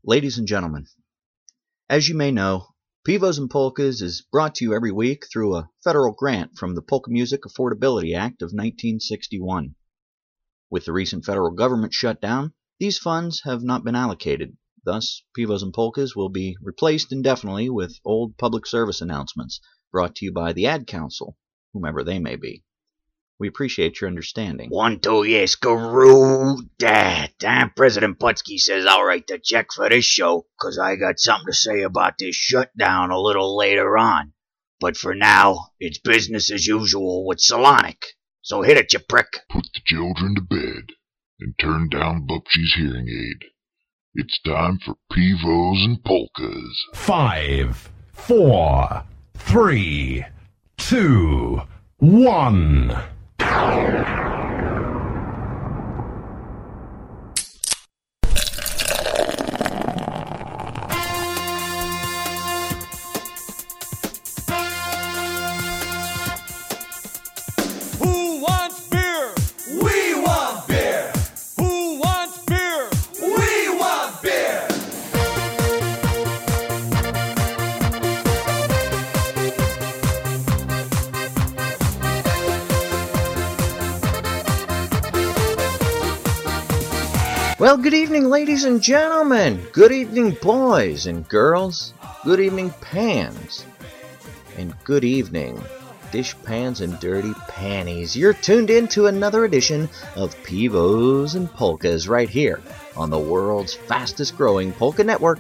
Ladies and gentlemen, as you may know, Pivos and Polkas is brought to you every week through a federal grant from the Polka Music Affordability Act of 1961. With the recent federal government shutdown, these funds have not been allocated. Thus, Pivos and Polkas will be replaced indefinitely with old public service announcements brought to you by the Ad Council, whomever they may be. We appreciate your understanding. 1, 2, yes, Guru. Damn, President Putski says I'll write the check for this show, 'cause I got something to say about this shutdown a little later on. But for now, it's business as usual with Salonic. So hit it, you prick. Put the children to bed and turn down Bubshy's hearing aid. It's time for Pivos and Polkas. 5, 4, 3, 2, 1. Who wants beer? We want beer. Who wants beer? We want beer. Well, good evening, ladies and gentlemen. Good evening, boys and girls. Good evening, pans. And good evening, dishpans and dirty panties. You're tuned in to another edition of Pivos and Polkas right here on the world's fastest growing polka network,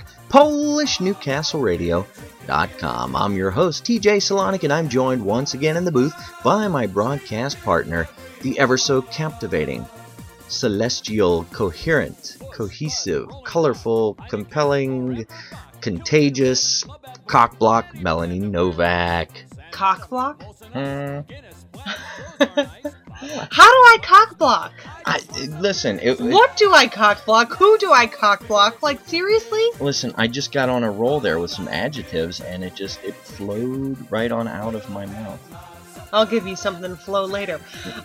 PolishNewcastleRadio.com. I'm your host, TJ Salonic, and I'm joined once again in the booth by my broadcast partner, the ever so captivating, celestial, coherent, cohesive, colorful, compelling, contagious, cockblock Melanie Novak. Cockblock? Hmm. How do I cockblock? Listen, What do I cockblock? Who do I cockblock? Like, seriously? Listen, I just got on a roll there with some adjectives, and it flowed right on out of my mouth. I'll give you something to flow later.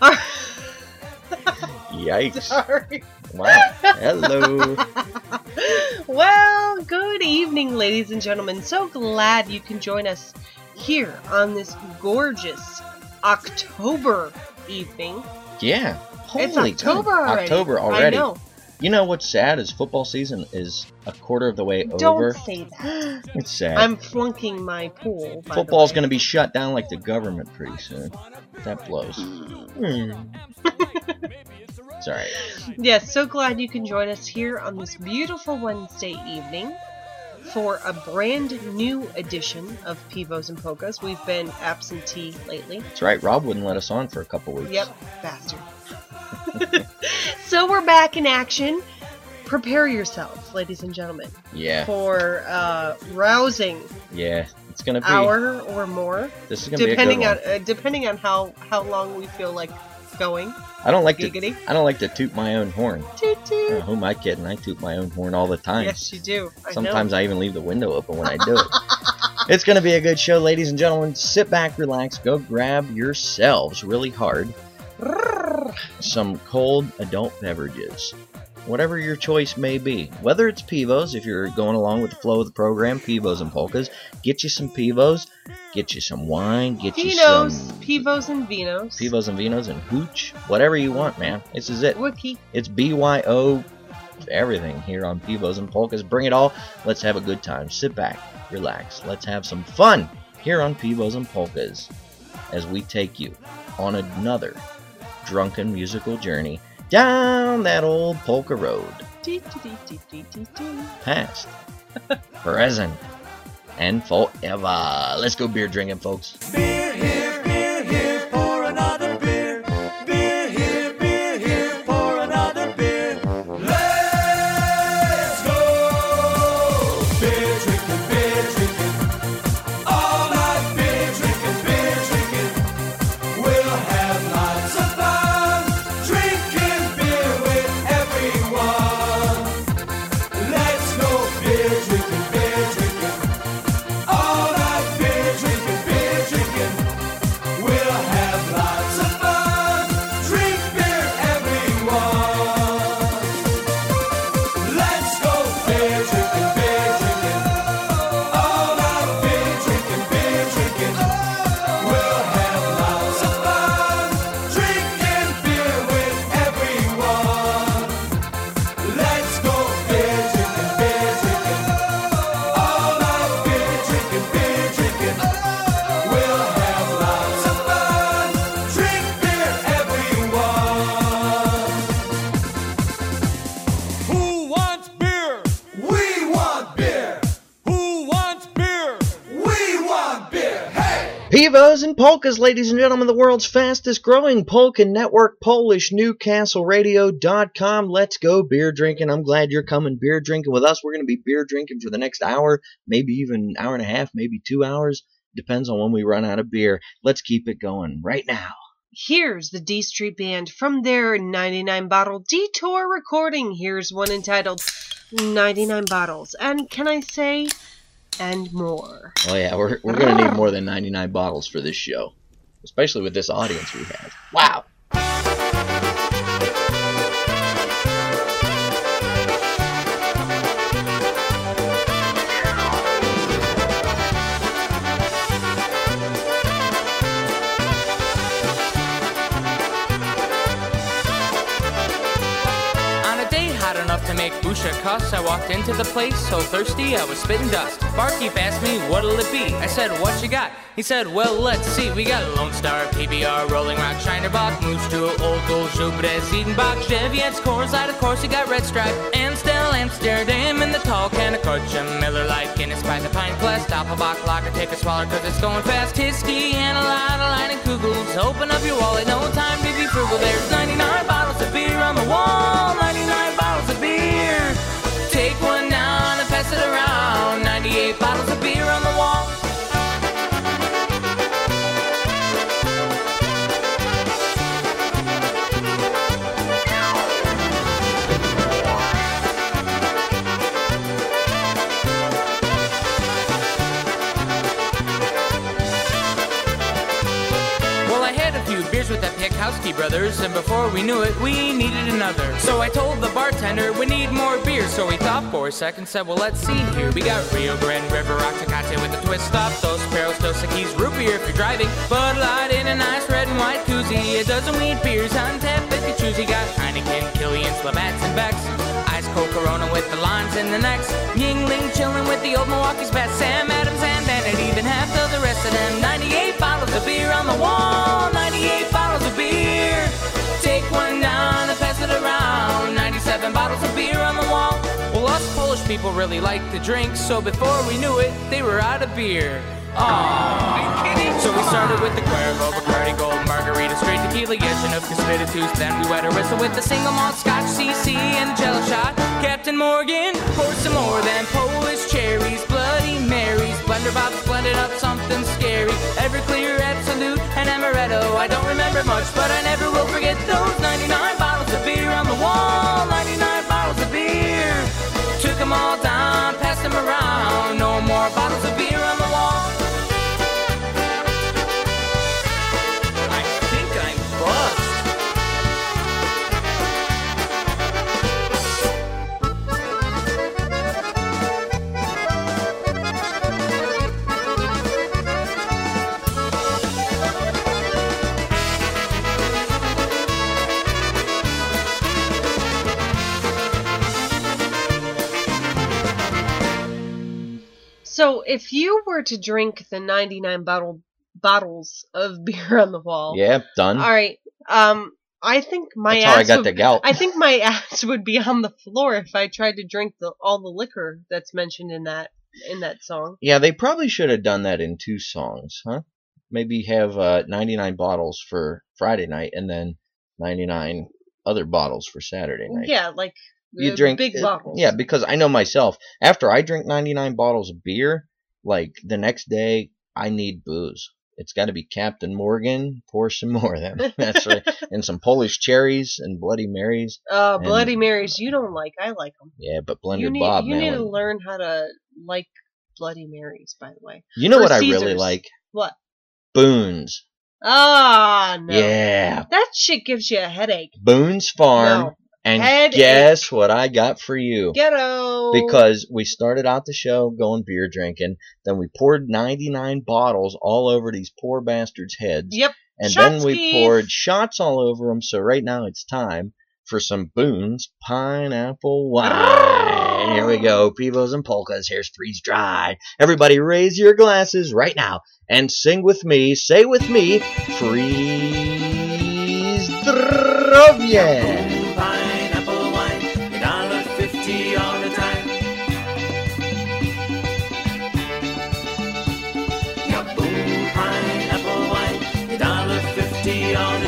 Yikes. Sorry. Wow. Hello. Well, good evening, ladies and gentlemen. So glad you can join us here on this gorgeous October evening. Yeah. Holy It's October cow. already. October already. I know. You know what's sad is football season is a quarter of the way over. Don't say that. It's sad. I'm flunking my pool. by the Football's way. going to be shut down like the government pretty soon. That blows. Sorry. Yes, so glad you can join us here on this beautiful Wednesday evening for a brand new edition of Pivos and Polkas. We've been absentee lately. That's right. Rob wouldn't let us on for a couple weeks. Yep, bastard. So we're back in action. Prepare yourselves, ladies and gentlemen, Yeah. for rousing Yeah. It's going to be. hour or more, This is going to be a good depending one. on depending on how long we feel like going. I don't like Giggity. to toot my own horn. Toot toot. Who am I kidding? I toot my own horn all the time. Yes, you do. Sometimes I even leave the window open when I do it. It's going to be a good show, ladies and gentlemen. Sit back, relax, go grab yourselves really hard some cold adult beverages. Whatever your choice may be. Whether it's Pivos, if you're going along with the flow of the program, Pivos and Polkas, get you some Pivos, get you some wine, get you some Pivos and Vinos. Pivos and Vinos and Hooch. Whatever you want, man. This is it. Wiki. It's BYO everything here on Pivos and Polkas. Bring it all. Let's have a good time. Sit back, relax. Let's have some fun here on Pivos and Polkas as we take you on another drunken musical journey down that old polka road. Past, present, and forever. Let's go beer drinking, folks. Beer here for another beer. Beer here for another beer. Let's go. Beer drinking. All night beer drinking. We'll have lots of fun drinking beer with everyone. Let's go beer drinking. All night beer drinking. Pivos and polkas, ladies and gentlemen, the world's fastest growing polka network, Polish NewcastleRadio.com. Let's go beer drinking. I'm glad you're coming beer drinking with us. We're going to be beer drinking for the next hour, maybe even hour and a half, maybe 2 hours. Depends on when we run out of beer. Let's keep it going right now. Here's the D Street Band from their 99 Bottle Detour recording. Here's one entitled 99 Bottles. And can I say, and more. Oh yeah, we're going to need more than 99 bottles for this show. Especially with this audience we have. Wow. To make Busha cuss, I walked into the place so thirsty I was spitting dust. Barkeep asked me, what'll it be? I said, what you got? He said, well, let's see. We got Lone Star, PBR, Rolling Rock, Shinerbach, Moose Jewel, Old Gold, Jupiter, Ziedenbach, Cheviet's, Coors Light, of course, you got Red Stripe, Amstel, Amsterdam, and the tall can of Kutcha, Miller Lite, Guinness by the pint glass, Doppelbock, Lager, take a swaller cause it's going fast, Tyskie, and a line of Kugels. Open up your wallet, no time to be frugal. There's 99 bottles of beer on the wall, 99 bottles of beer. Take one down and pass it around. 98 bottles of beer on the wall. Well, I had a few beers with that Piekowski brothers, and before we knew it, we needed another. So I told the bartender we need more beer. So he thought for a second, said, well, let's see here. We got Rio Grande, River Rock, Tecate with a twist stop, Dos Perros, Dos Equis, root beer if you're driving, Bud Light in a nice red and white koozie, a dozen wheat beers on tap if you choose. You got Heineken, Killian's, Labatt's, and Beck's, Ice Cold Corona with the limes in the necks, Yingling chilling with the old Milwaukee's best, Sam Adams, and Bennett, even half of the rest of them. 98 bottles of beer on the wall, 98 bottles of beer. Take one down and pass it around. 97 bottles of beer on the wall. Well, us Polish people really like to drink, so before we knew it, they were out of beer. Aww. So we started with the Cuervo, Bacardi Gold, Margarita, straight tequila, Yezhinov, Spiritus. Then we wet a whistle with the single malt Scotch, CC, and a Jello shot. Captain Morgan poured some more than Polish cherries, Bloody Marys, blender bob, blended up something scary. Everclear, Absolute, and Amaretto. I don't remember much, but I never will forget those 99 bottles of beer on the wall. 99 bottles of beer. Took them all down, passed them around. No more bottles of beer on the wall. I think I'm buzzed. So if you were to drink the 99 bottles of beer on the wall. Yeah, done. All right. I think my That's how I ass got would, the gout. I think my ass would be on the floor if I tried to drink all the liquor that's mentioned in that song. Yeah, they probably should have done that in 2 songs, huh? Maybe have 99 bottles for Friday night and then 99 other bottles for Saturday night. Yeah, like You drink big bottles. Yeah, because I know myself. After I drink 99 bottles of beer, like the next day, I need booze. It's got to be Captain Morgan. Pour some more of them. That's right. And some Polish cherries and Bloody Marys. Bloody Marys you don't like. I like them. Yeah, but Blender You Bob, need man. to learn how to like Bloody Marys, by the way. You know Or what I Caesars. really like? What? Boone's. Ah, no. Yeah. That shit gives you a headache. Boone's Farm. No. And Headache. guess what I got for you? Ghetto. Because we started out the show going beer drinking, then we poured 99 bottles all over these poor bastards' heads. Yep. And Shots, then we Keith. poured shots all over them, so right now it's time for some Boone's Pineapple Wine. Here we go. Pivos and polkas. Here's Freeze Dry. Everybody raise your glasses right now and sing with me. Say with me, Freeze Zdrowie. Pineapple wine, $1.50 all the time. Yeah, boom, pineapple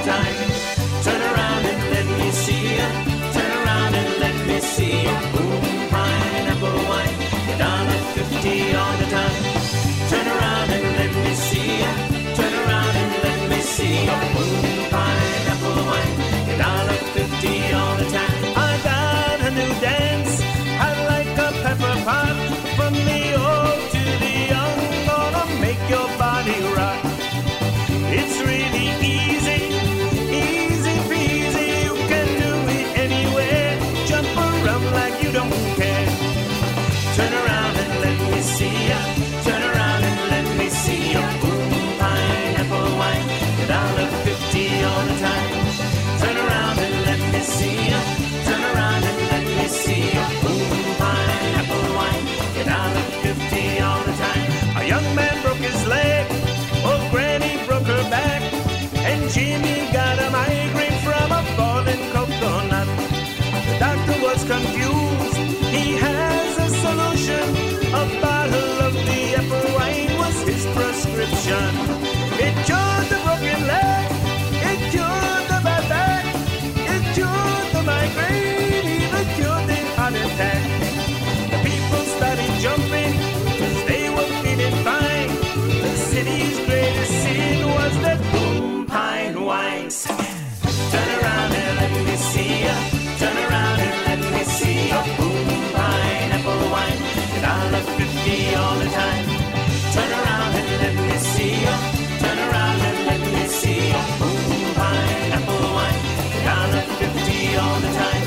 the time. Turn around and let me see ya. Turn around and let me see ya. Boom, pineapple wine, $1.50 all the time. Turn around and let me see ya. Turn around and let me see ya. Boom, pineapple wine, $1.50 all the time. I got a new dance. I like a pepper pot. From the old to the young, gonna make your body rock. It's really easy, easy peasy. You can do it anywhere. Jump around like you don't care. Turn around and let me see ya. Turn around and let me see ya. Boom, pineapple wine, $1.50 all the time. Turn around and let me see ya. Turn around and let me see ya. Boom, pineapple wine, $1.50 all the time. A young man broke his leg. Old granny broke her back. And Jimmy got a migraine from a fallen coconut. The doctor was confused. He has a solution. A bottle of the apple wine was his prescription. It cured the broken leg. It cured the bad back. It cured the migraine. Even cured the heart attack. The people started jumping 'cause they were feeling fine. The city's greatest sin was that boom pine wine. Turn around and let me see ya. Turn around and let me see ya. Boom pineapple wine, $1.50 all the time. Turn around and let me see ya. Turn around and let me see ya. Boom pineapple wine, $1.50 all the time.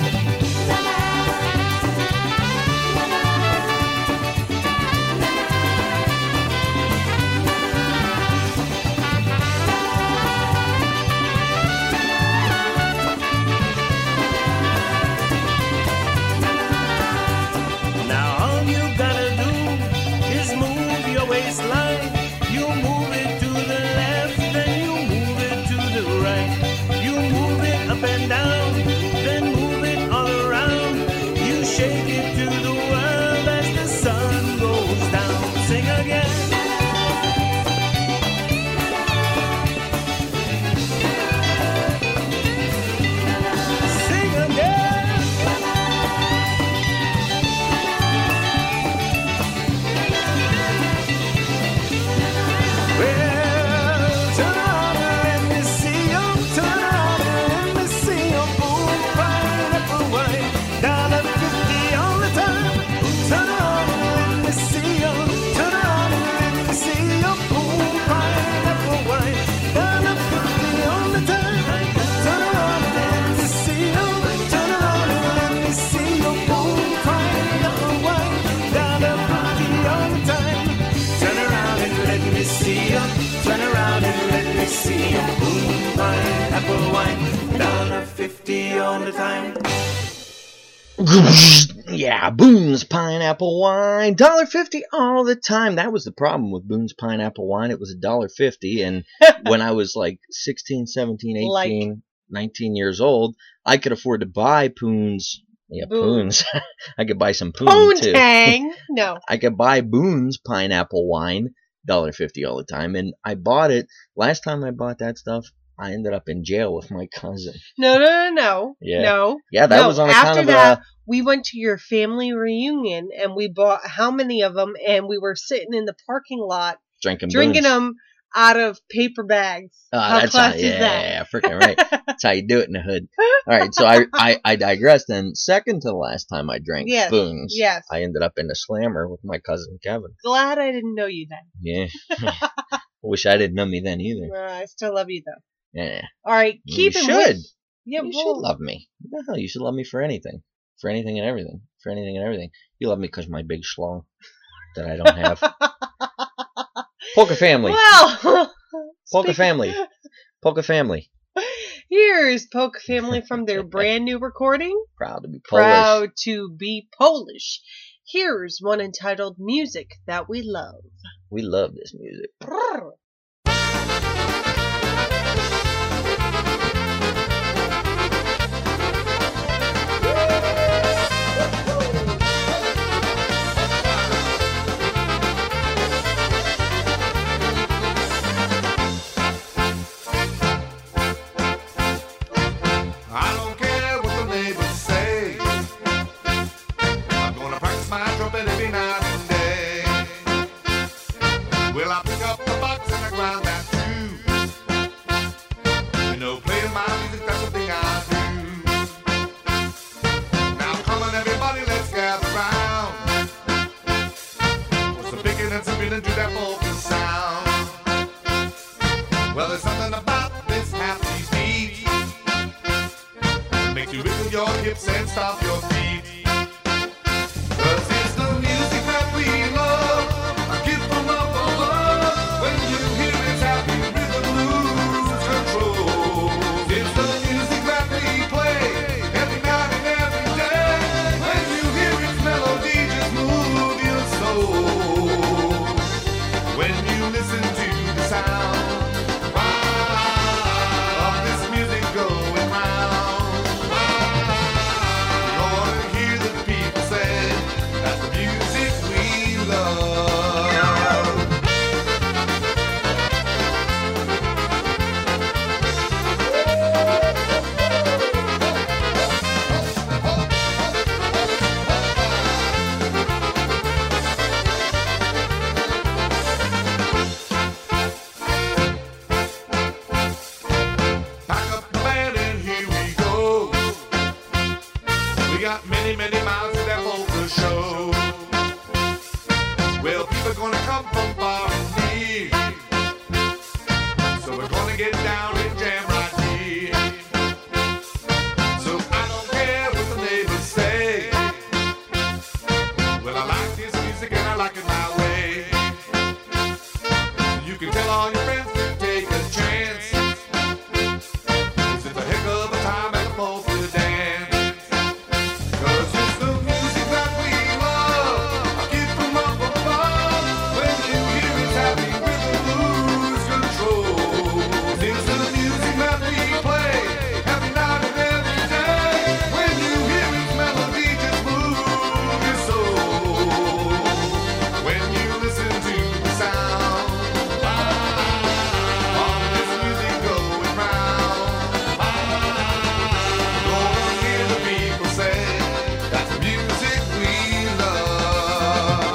Now all you gotta do is move your waistline. You move it to the left, then you move it to the right. You move it up and down, then move it all around. You shake it to the world as the sun goes down. Sing again. Sing again. Well, turn around and let me see you. Turn around and let me see you. Boom, pineapple wine, $1.50 all the time. Turn around and let me see you. Turn around and let me see you. Boom, pineapple wine, $1.50 all the time. Turn around and let me see you. Turn around and let me see you. Boom, pineapple wine, $1.50 all the time. Turn around and let me see ya. Turn around and let me see ya. Boom, pineapple wine, $1.50 all the time. Yeah, Boone's Pineapple Wine, $1.50 all the time. That was the problem with Boone's Pineapple Wine. It was $1.50, and when I was like 16, 17, 18, 19 years old, I could afford to buy Poons. Yeah, Boone. Poons. I could buy some Poon, too. Poontang. No. I could buy Boone's Pineapple Wine, $1.50 all the time, and I bought it. Last time I bought that stuff, I ended up in jail with my cousin. No. Yeah. No. Yeah, that No, was on after account of that, we went to your family reunion and we bought how many of them, and we were sitting in the parking lot drinking drinking Boone's. them out of paper bags. Oh, How that's classy is yeah, that? freaking right. That's how you do it in the hood. All right, so I digress. Then, second to the last time I drank Yes, Boone's, yes. I ended up in a slammer with my cousin Kevin. Glad I didn't know you then. Yeah, wish I didn't know me then either. I still love you though. Yeah, All right, you keep it should. Yeah, You well, should love me. What the hell? You should love me for anything and everything, for anything and everything. You love me because my big schlong that I don't have. Polka family. Well, Polka family. Polka family. here's Polka Family from their brand new recording. Proud to be Polish. Proud to be Polish. Here's one entitled Music That We Love. We love this music. So picking and sipping into that polka sound. Well, there's something about this half-beat beat that makes you wiggle your hips and stomp your feet. 'Cause it's the music that we love, a gift from up above. When you hear its happy rhythm lose control. It's the music that we play every night and every day. When you hear its melody just move your soul. When you listen to the sound of this music going round, you're gonna hear the people say that's the music we love. Pack up the band and here we go. We got many, many miles to that polka show. Well, people are gonna come from far and near, so we're gonna get down and jam right here. So I don't care what the neighbors say. Well, I like this music and I like it my way. You can tell all your friends to take a chance. It's a heck of a time at the polka dance. 'Cause it's the music that we love, a gift from up above. When you hear its happy rhythm lose control. It's the music that we play every night and every day. When you hear its melody just move your soul. When you listen to the sound of this music going round, gonna hear the people say that's the music we love.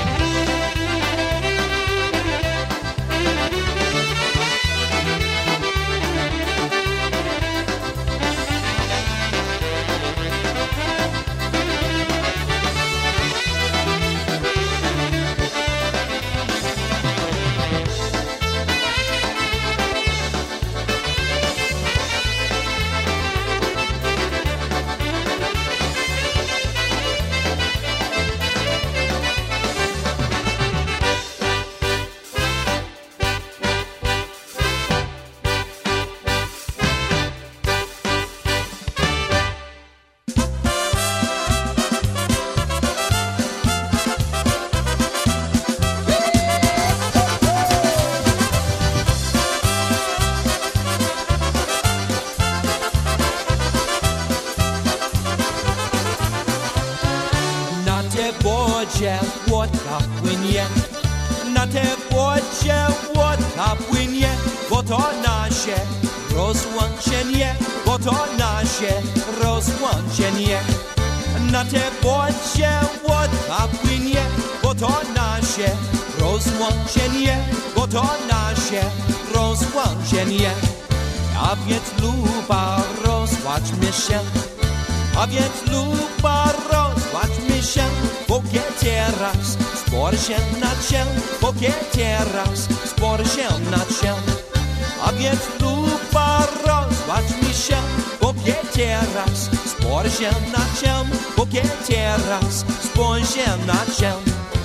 Na te wodzie łódka płynie, na te wodzie łódka płynie, bo to nasze rozłączenie, bo to nasze rozłączenie. Na te wodzie łódka płynie, bo to nasze rozłączenie, bo to nasze rozłączenie. A więc luba, rozłączmy się. A więc luba, rozłączmy się, póki teraz spor się nad się, póki teraz spor się nad się. A więc luba, rozłączmy się, póki teraz spor się nad się, póki teraz spor się nad się.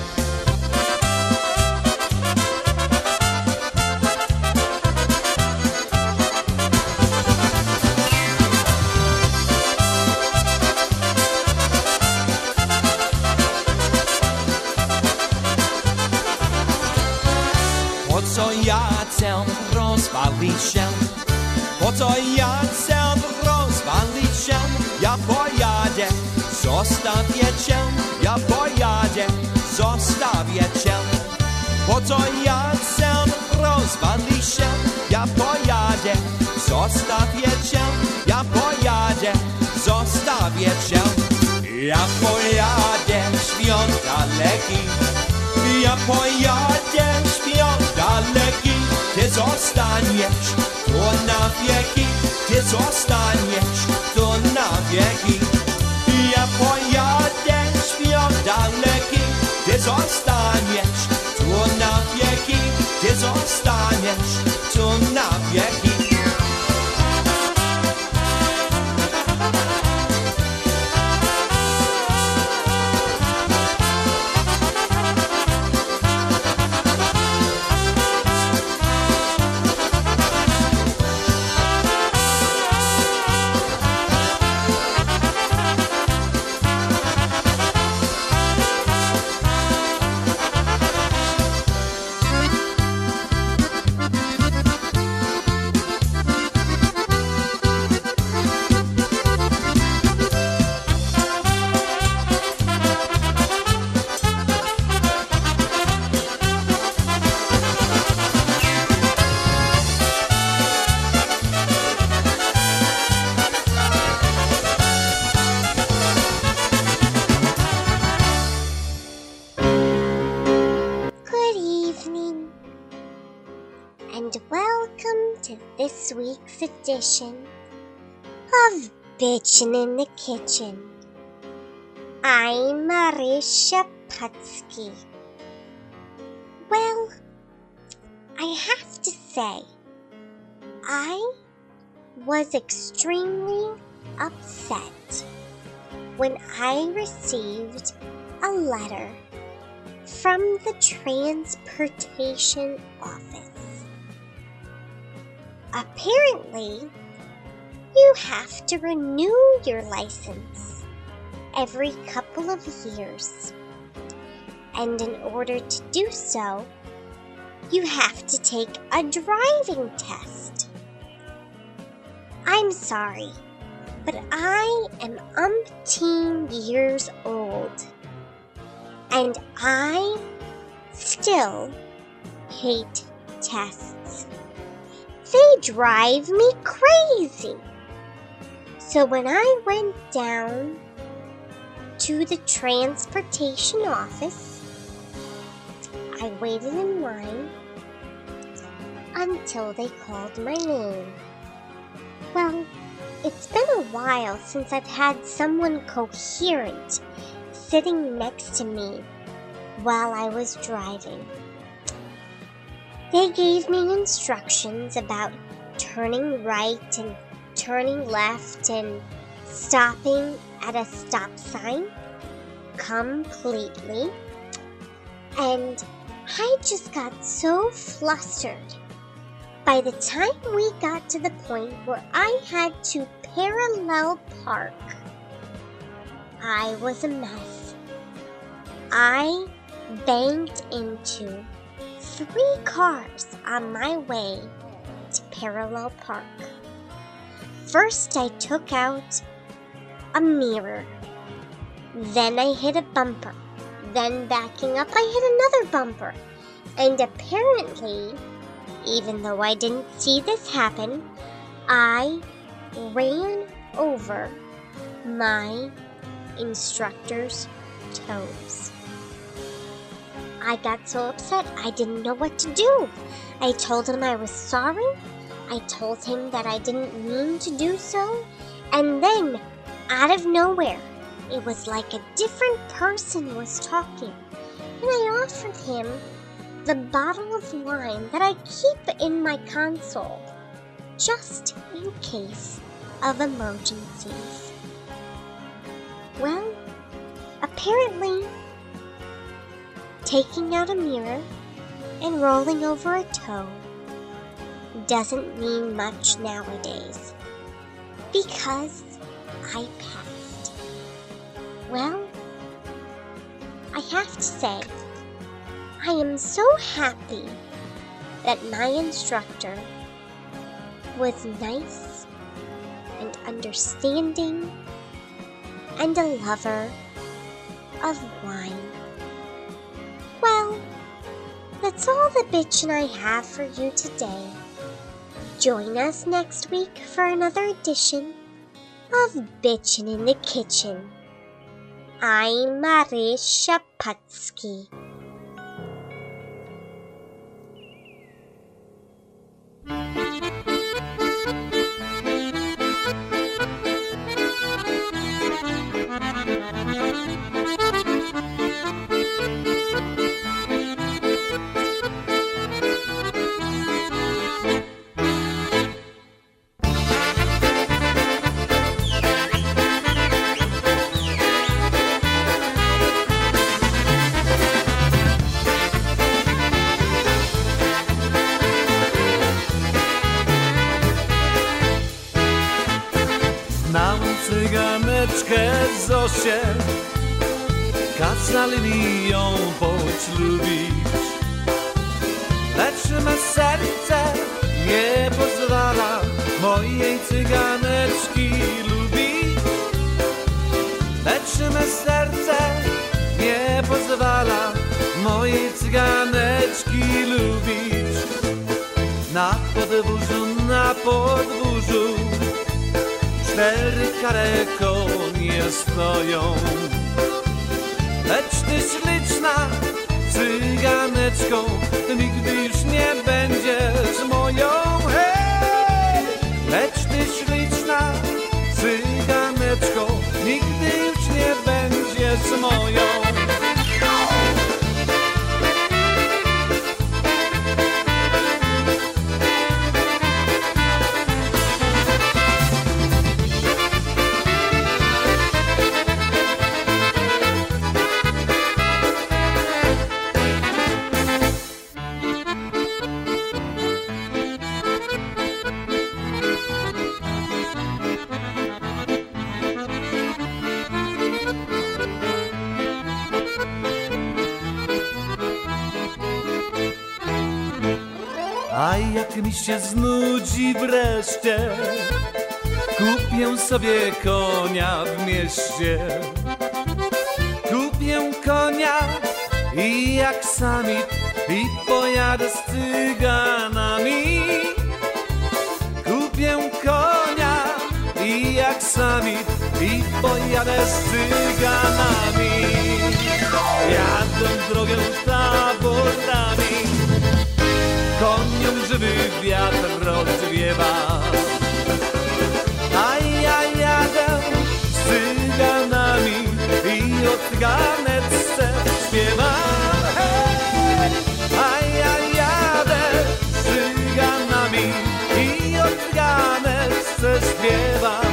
Po co ja chcę rozwalić się? Po co ja chcę rozwalić się? Ja pojadę, zostawię cię. Ja pojadę, zostawię cię. Po co ja chcę rozwalić się? Ja pojadę, zostawię cię. Ja pojadę, zostawię cię. Ja pojadę świąt daleki. Ja pojadę świąt daleki. Ty zostaniesz tu na wieki. Ty zostaniesz tu na wieki. Ja pojadę świąt daleki. Ty zostaniesz ostanieć, tu na wieki, gdzie zostaniesz, tu na wieki. This week's edition of Bitchin' in the Kitchen. I'm Marisha Putsky. Well, I have to say, I was extremely upset when I received a letter from the transportation office. Apparently, you have to renew your license every couple of years. And in order to do so, you have to take a driving test. I'm sorry, but I am umpteen years old, and I still hate tests. They drive me crazy. So when I went down to the transportation office, I waited in line until they called my name. Well, it's been a while since I've had someone coherent sitting next to me while I was driving. They gave me instructions about turning right and turning left and stopping at a stop sign completely. And I just got so flustered. By the time we got to the point where I had to parallel park, I was a mess. I banged into 3 cars on my way to parallel park. First, I took out a mirror. Then I hit a bumper. Then backing up, I hit another bumper. And apparently, even though I didn't see this happen, I ran over my instructor's toes. I got so upset I didn't know what to do. I told him I was sorry. I told him that I didn't mean to do so. And then, out of nowhere, it was like a different person was talking. And I offered him the bottle of wine that I keep in my console, just in case of emergencies. Well, apparently, taking out a mirror and rolling over a toe doesn't mean much nowadays, because I passed. Well, I have to say, I am so happy that my instructor was nice and understanding and a lover of wine. Well, that's all the bitchin' I have for you today. Join us next week for another edition of Bitchin' in the Kitchen. I'm Marisha Putsky. Zosie, kazali mi ją bądź lubić. Lecz me serce nie pozwala mojej cyganeczki lubić. Lecz me serce nie pozwala mojej cyganeczki lubić. Na podwórzu 4 kare konie stoją. Lecz ty śliczna cyganeczką, nigdy już nie będziesz moją. Hej! Lecz ty śliczna cyganeczką, nigdy już nie będziesz moją. A jak mi się znudzi wreszcie, kupię sobie konia w mieście. Kupię konia i jak samit i pojadę z cyganami. Kupię konia i jak samit i pojadę z cyganami. Jadę drogę taborami, koniom żywy wiatr rozwiewa. A ja jadę z cyganami i o cyganeczce śpiewam. Hej! A ja jadę z cyganami i o cyganeczce śpiewam.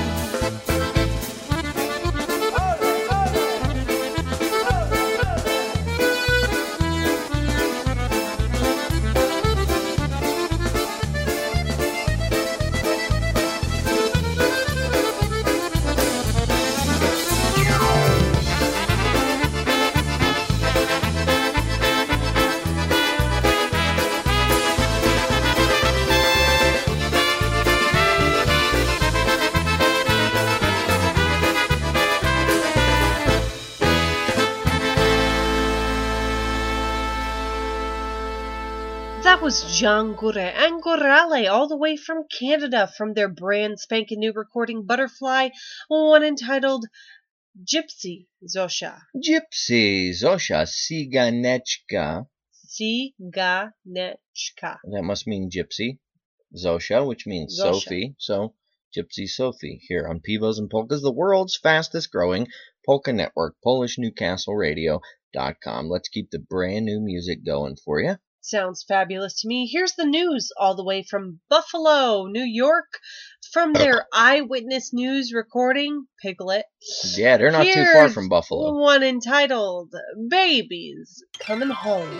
That was John Gure and Gorale, all the way from Canada, from their brand spanking new recording Butterfly, one entitled Gypsy Zosia. Gypsy, Zosia, Ciganeczka. Ciganeczka. That must mean gypsy. Zosia, which means Zosia. Sophie. So, Gypsy Sophie, here on Pivos and Polkas, the world's fastest growing polka network, PolishNewcastleRadio.com. Let's keep the brand new music going for you. Sounds fabulous to me. Here's the news all the way from Buffalo, New York, from their Eyewitness News recording, Piglet. Yeah, they're not too far from Buffalo. One entitled Babies Coming Home.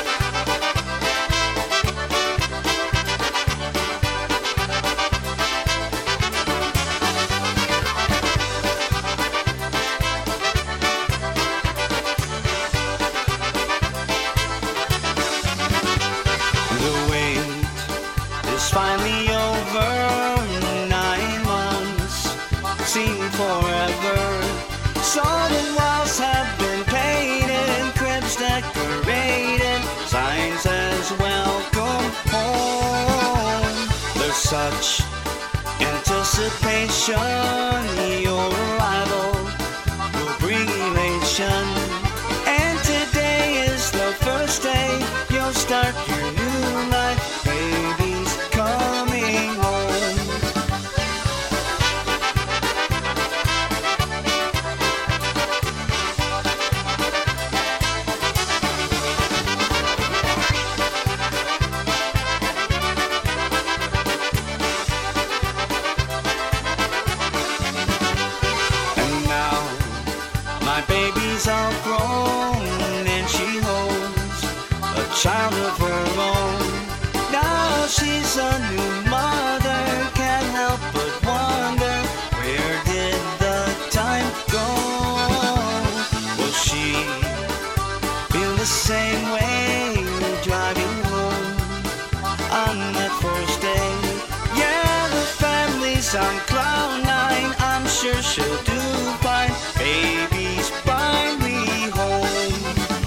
Finally over, 9 months seem forever. So the walls have been painted, cribs decorated, signs says welcome home. There's such anticipation, your arrival will bring elation. And today is the first day you'll start your new life, baby's coming home. And now my baby's all grown and she holds a child of her own. Now she's a new mother, can't help but wonder, where did the time go? same way driving home on that first day. Yeah, the family's on cloud nine. I'm sure she'll do fine. Baby's finally home.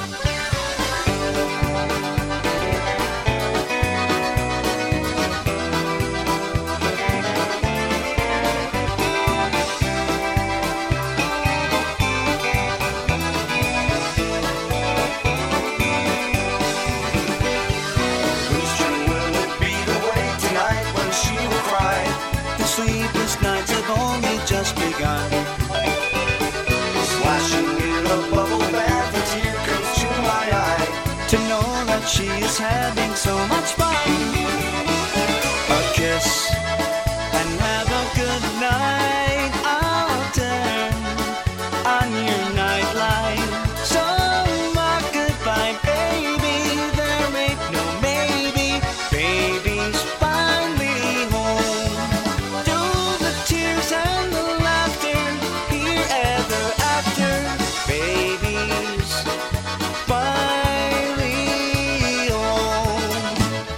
Whose turn will it be to wait tonight when she will cry? The sleepless nights have only just begun. Splashing in a bubble bath, a tear comes to my eye. To know that she is having so much fun. A kiss and have a good night. I'll turn on your nightlight. So my goodbye, baby. There ain't no maybe. Baby's finally home. Through the tears and the laughter, here ever after. Baby's finally home.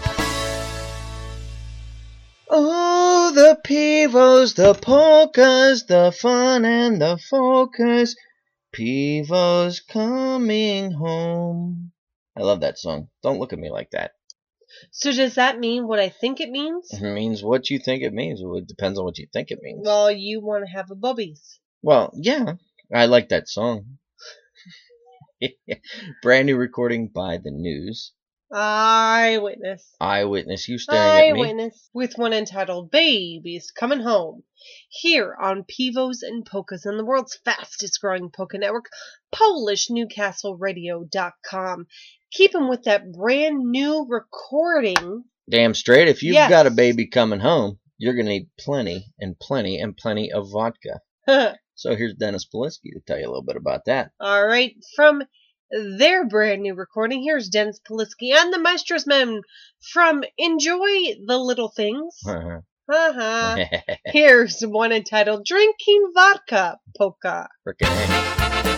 Oh, the pivos, the polkas, the fun and the focus. Pivos coming home. I love that song. Don't look at me like that. So does that mean what I think it means? It means what you think it means. Well, it depends on what you think it means. Well, you want to have a bubbies. Well, yeah, I like that song. Brand new recording by The News. Eyewitness. Eyewitness, you staring at me. Eyewitness. With one entitled Babies Coming Home. Here on Pivos and Polkas on the world's fastest growing polka network, PolishNewcastleRadio.com. Keep 'em with that brand new recording. Damn straight, if you've Yes. got a baby coming home, you're going to need plenty and plenty and plenty of vodka. So here's Dennis Polisky to tell you a little bit about that. All right, from their brand new recording, here's Dennis Polisky and the Maestros Men from Enjoy the Little Things. Uh-huh. Here's one entitled Drinking Vodka Polka. Frickin' A.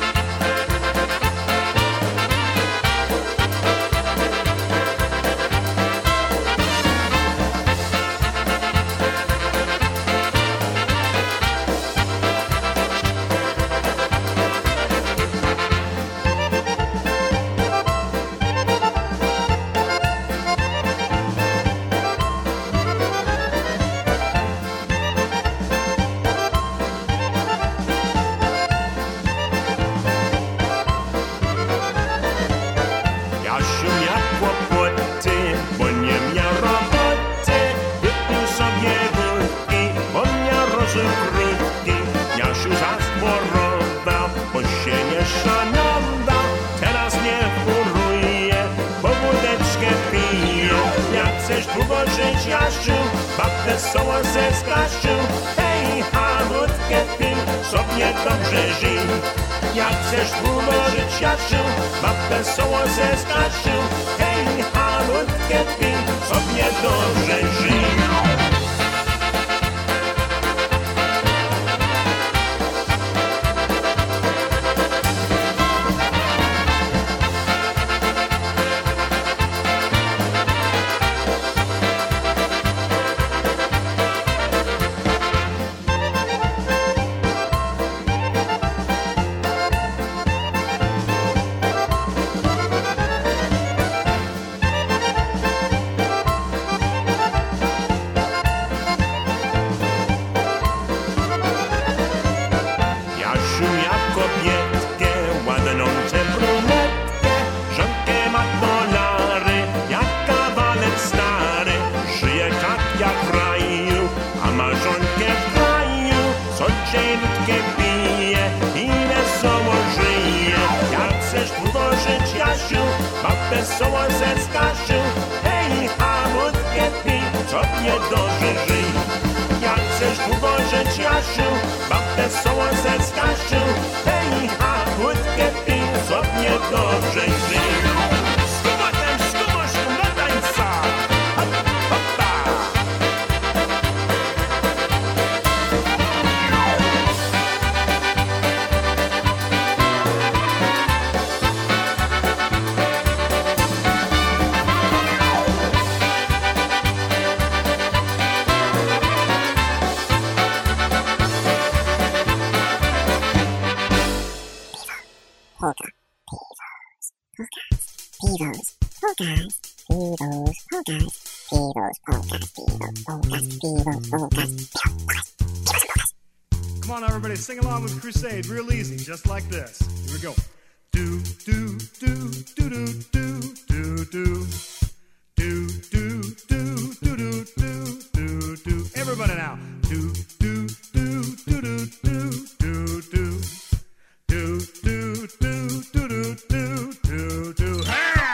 Jasiu miał kłopoty, bo nie miał roboty. Wypił sobie górki, bo miał rozgrywki. Jasiu zachorował, bo się nie szanował. Teraz nie choruje, bo wódeczkę pije. Jak chcesz długo żyć, Jasiu, babkę soło ze skasiu. Hej, a wódkę pij, sobie dobrze żyj. Jak chcesz długo żyć, Jasiu, babkę soło ze skasiu. Hej, a wódkę pij, sobie dobrze żyj. Jasiu miał kobietkę, ładną brunetkę, żonkę ma dolary, jak kawaler stary. Żyje tak jak w raju, a ma żonkę w kraju, co dzielutkę pije i wesoło żyje. Jak chcesz długo żyć, Jasiu, babę soło ze skasiu. Hej, a wódkę pij, co nie dobrze żyj. Jak chcesz długo żyć, Jasiu, babę soło ze skasiu. Hej, a wódkę pij, sobie dobrze żyj. Skubatem, skubasz, na tańca. Hop, hopa. Come on, everybody, sing along with Crusade, real easy, just like this. Here we go. Do, do, do, do, do, do, do, do. Do, do, do, do, do, do, do, do. Everybody now. Do, do, do, do, do, do, do, do. Do, do, do, do, do, do, do, do.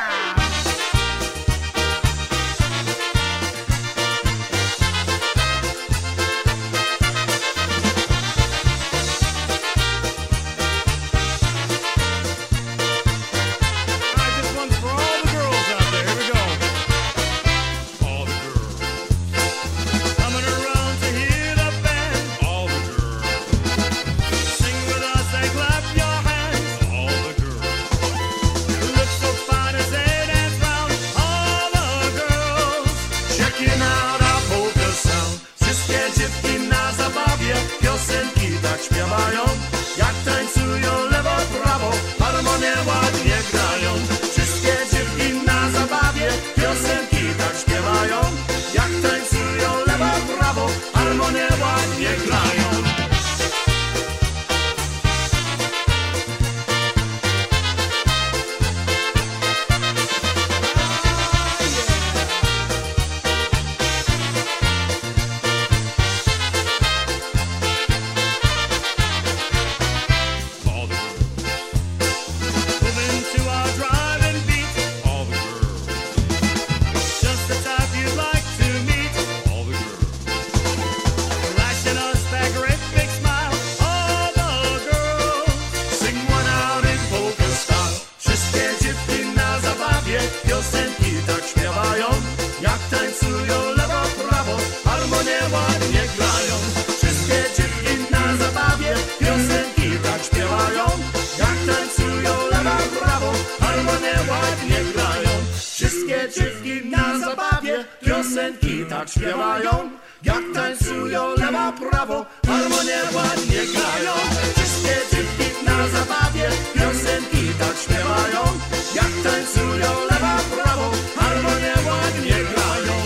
Śpiewają, jak tańcują lewo, prawo, harmonie ładnie grają. Wszystkie dziewki na zabawie, piosenki tak śpiewają, jak tańcują lewo, prawo, harmonie ładnie grają. Piosenki tak śpiewają, jak tańcują lewo, prawo, harmonie ładnie grają. Wszystkie dziewki na zabawie, piosenki tak śpiewają, jak tańcują lewo, prawo, harmonie ładnie grają. Wszystkie dziewki na zabawie, piosenki tak śpiewają, jak tańcują lewo, prawo, harmonie ładnie grają. Wszystkie dziewki na zabawie, piosenki tak śpiewają, jak tańcują lewo, prawo, harmonie ładnie grają.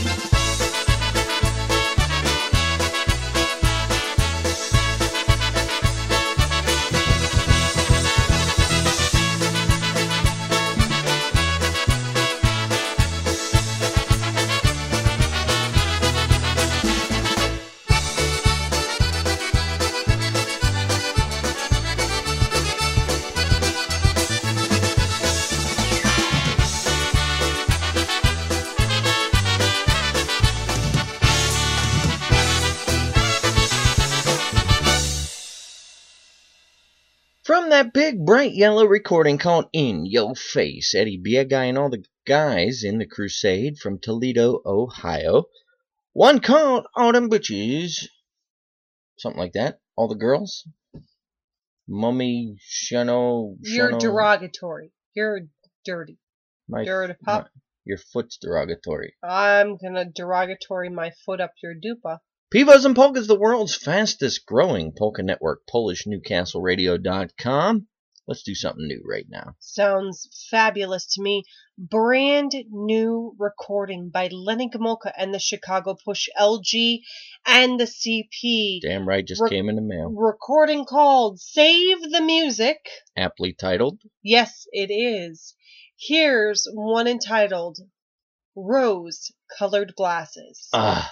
From that big bright yellow recording called In Yo Face, Eddie Biega and all the guys in the Crusade from Toledo, Ohio. One called All Them Bitches, something like that. All the girls. Mummy, Shano. You're derogatory. You're dirty. Dirty pop. Your foot's derogatory. I'm gonna derogatory my foot up your dupa. Pivos and Polkas, the world's fastest growing polka network, PolishNewcastleRadio.com. Let's do something new right now. Sounds fabulous to me. Brand new recording by Lenny Gomulka and the Chicago Push LG and the CP. Damn right, just came in the mail. Recording called Save the Music. Aptly titled. Yes, it is. Here's one entitled Rose-Colored Glasses.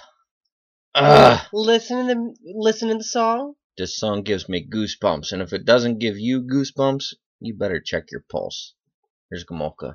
Listen to the song. This song gives me goosebumps, and if it doesn't give you goosebumps, you better check your pulse. Here's Gomulka.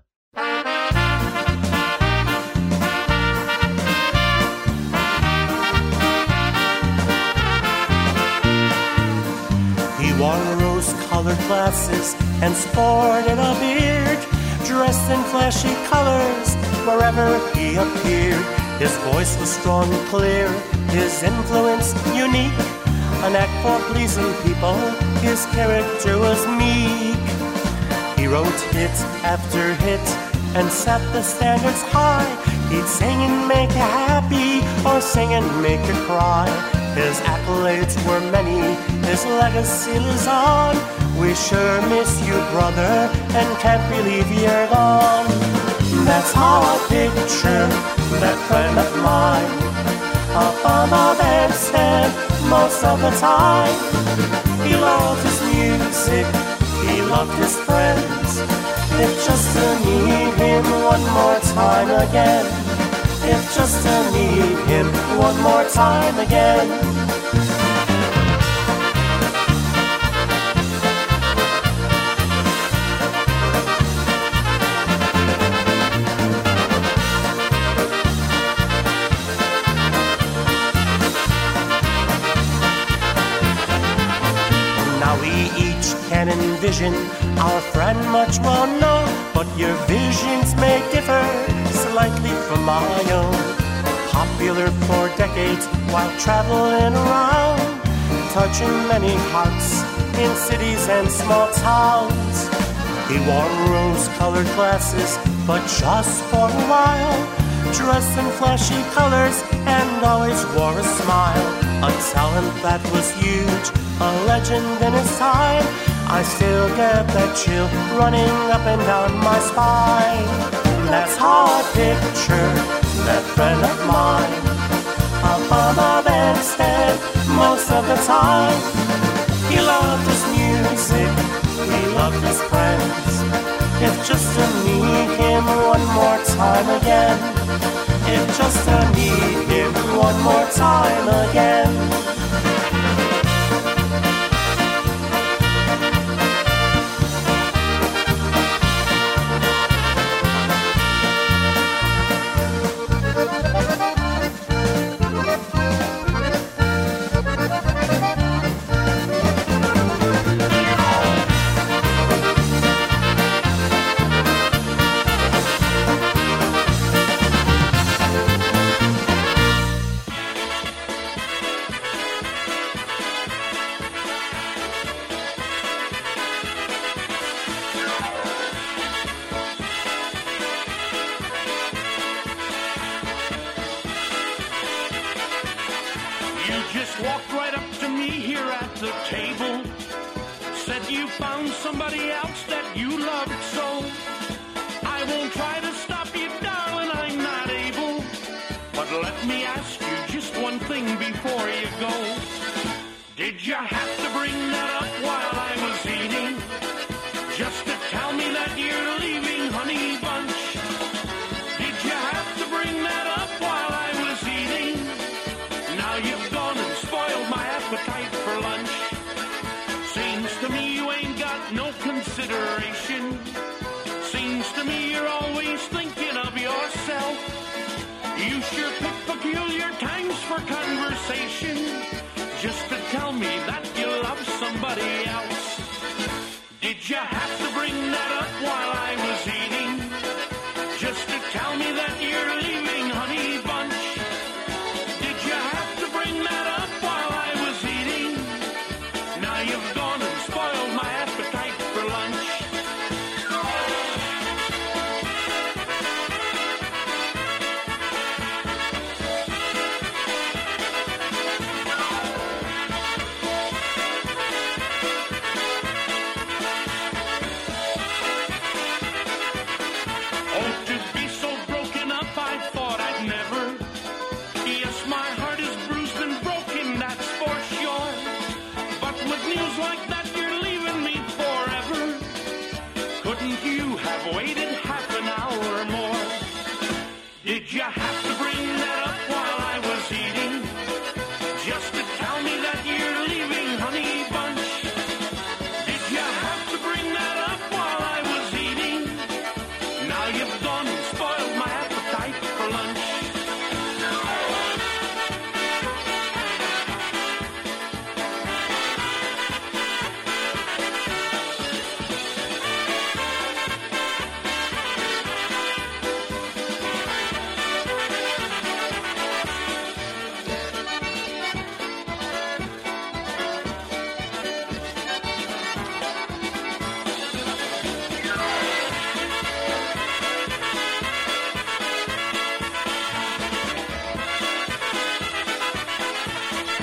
He wore rose-colored glasses and sported a beard, dressed in flashy colors wherever he appeared. His voice was strong and clear, his influence unique, a knack for pleasing people, his character was meek. He wrote hit after hit and set the standards high. He'd sing and make you happy or sing and make you cry. His accolades were many, his legacy lives on. We sure miss you, brother, and can't believe you're gone. That's how I picture that friend of mine, up on the bandstand most of the time. He loved his music, he loved his friends. If just to meet him one more time again, if just to meet him one more time again. Can envision our friend much well known, but your visions may differ slightly from my own. Popular for decades while traveling around, touching many hearts in cities and small towns. He wore rose-colored glasses, but just for a while, dressed in flashy colors and always wore a smile. A talent that was huge, a legend in his time. I still get that chill running up and down my spine. That's how I picture that friend of mine, up on the bandstand most of the time. He loved his music, he loved his friends. If just to meet him one more time again, if just to meet him one more time again.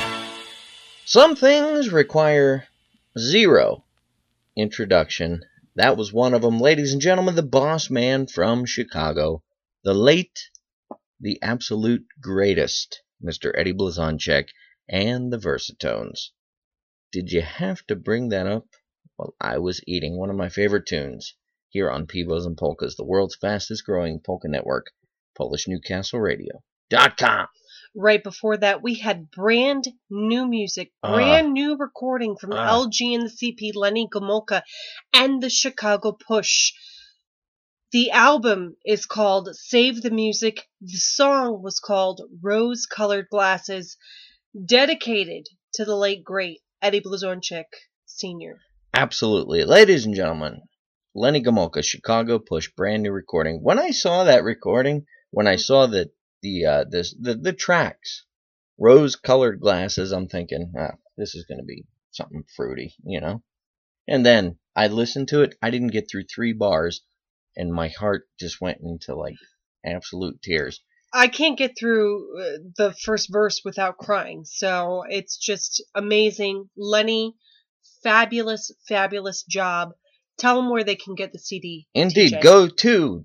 Some things require zero introduction That was one of them. Ladies and gentlemen, the boss man from Chicago. The late, the absolute greatest, Mr. Eddie Blazonczyk and the Versatones. Did you have to bring that up? Well, I was eating one of my favorite tunes here on Pivos and Polkas, the world's fastest growing polka network, PolishNewcastleRadio.com. Right before that, we had brand new music, brand new recording from LG and the CP, Lenny Gomulka, and the Chicago Push. The album is called Save the Music. The song was called Rose-Colored Glasses, dedicated to the late, great Eddie Blazonczyk Sr. Absolutely. Ladies and gentlemen, Lenny Gomulka, Chicago Push, brand new recording. When I saw that recording, when I saw the tracks, rose-colored glasses, I'm thinking, this is going to be something fruity, you know? And then I listened to it. I didn't get through 3 bars, and my heart just went into, like, absolute tears. I can't get through the first verse without crying, so it's just amazing. Lenny, fabulous, fabulous job. Tell them where they can get the CD. Indeed, TJ. go to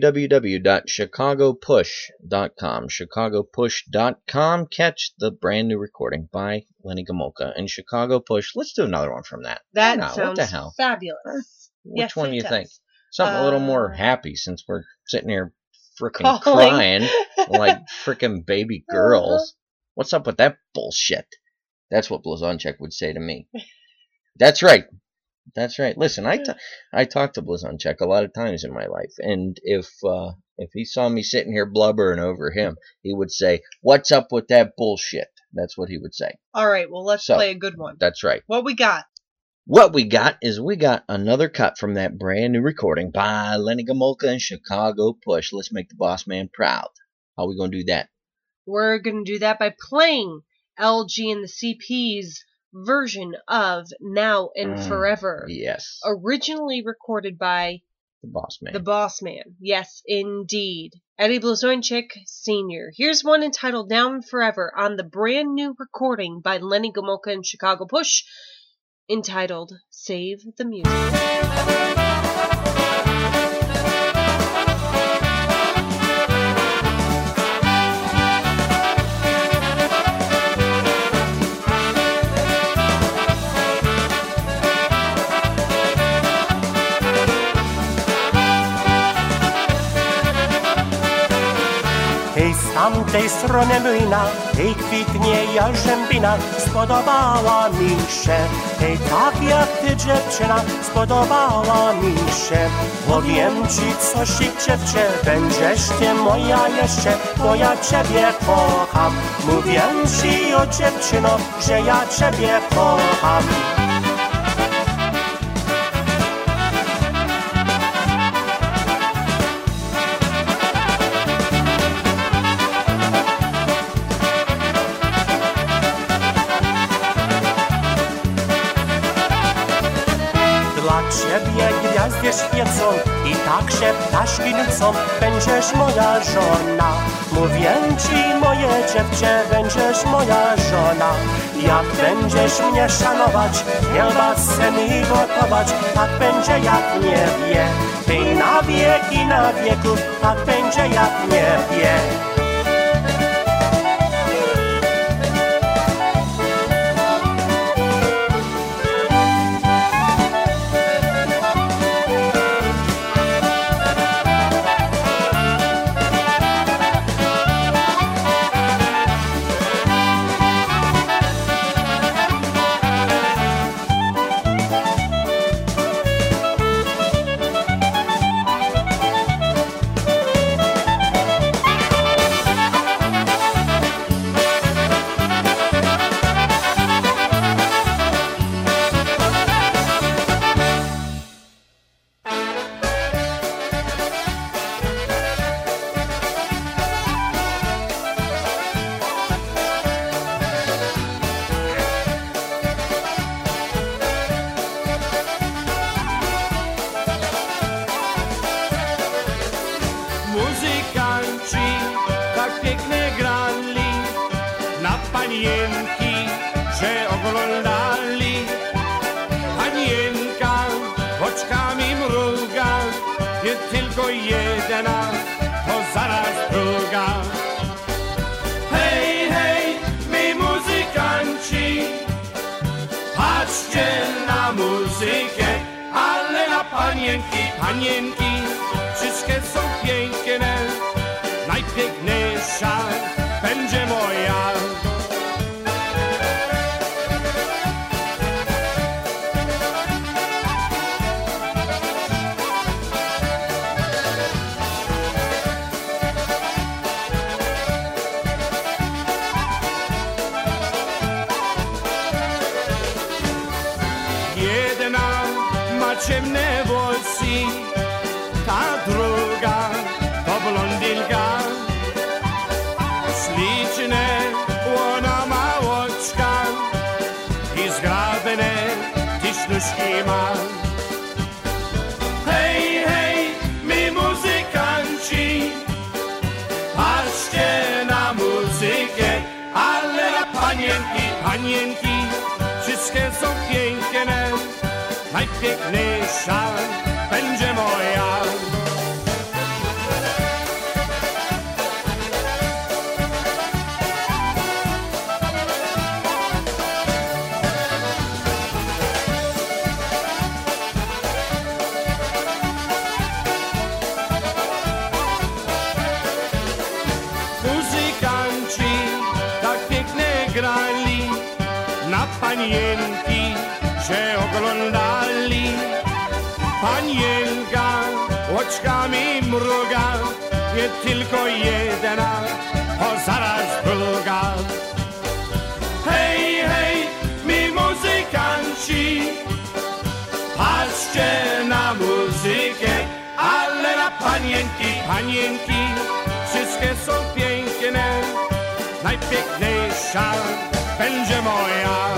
www.chicagopush.com. Chicagopush.com. Catch the brand new recording by Lenny Gomulka and Chicago Push. Let's do another one from that. That What sounds the hell? fabulous. Which one do you it think? does. Something a little more happy, since we're sitting here frickin' Calling. crying like frickin' baby girls. What's up with that bullshit? That's what Blazonczyk would say to me. That's right. That's right. Listen, I talk to Blazonczyk a lot of times in my life, and if he saw me sitting here blubbering over him, he would say, "What's up with that bullshit?" That's what he would say. All right, well, let's play a good one. That's right. What we got? What we got is we got another cut from that brand new recording by Lenny Gomulka and Chicago Push. Let's make the boss man proud. How are we going to do that? We're going to do that by playing LG and the CP's version of Now and Forever. Yes. Originally recorded by The Boss Man. The Boss Man. Yes, indeed. Eddie Blazonczyk Sr. Here's one entitled Now and Forever on the brand new recording by Lenny Gomulka and Chicago Push, entitled Save the Music. Hej, z tamtej strony młyna, hej, kwitnie jarzębina, spodobała mi się. Hej, tak jak ty, dziewczyna, spodobała mi się. Powiem ci coś, dziewczę, będziesz ty moja jeszcze, bo ja ciebie kocham. Mówię ci, o dziewczyno, że ja ciebie kocham. Ciebie gwiazdy świecą i także ptaszki nucą. Będziesz moja żona. Mówię ci, moje dziewczę, będziesz moja żona. Jak będziesz mnie szanować, kiełbasę mi gotować, tak będzie jak nie wie. Ty na wieki, na wieków, tak będzie jak nie wie. tylko jedna, to zaraz druga. Hej, hej, my muzykanci, patrzcie na muzykę, ale na panienki, panienki, wszystkie są piękne, najpiękniejsza będzie moja. Jedna ma ciemne włosy, ta druga to blondynka. Śliczne ona ma oczka i zgrabne tysznuszki ma. Hej, hej, my muzykanci, patrzcie na muzykę, ale na panienki, panienki, wszystkie są piękne, najpiękniejsza będzie moja. Muzykanci tak pięknie grali, na panienki się oglądali. Panienka oczkami mruga, nie tylko jedna, to zaraz druga. Hej, hej, my muzykanci, patrzcie na muzykę, ale na panienki, panienki, wszystkie są piękne, najpiękniejsza będzie moja.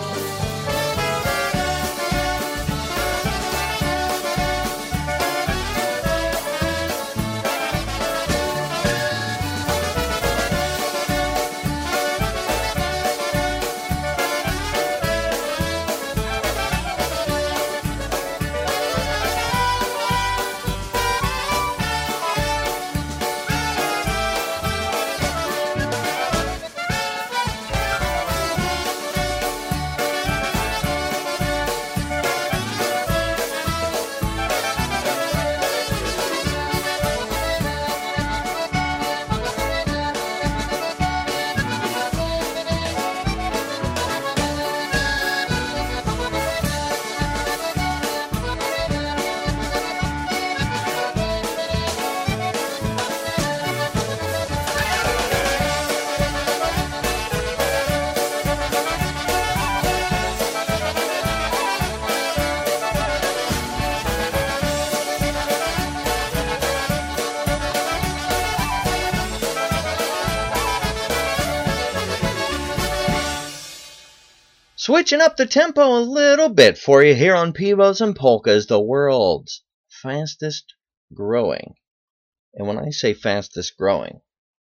Switching up the tempo a little bit for you here on Pivos and Polkas, the world's fastest growing. And when I say fastest growing,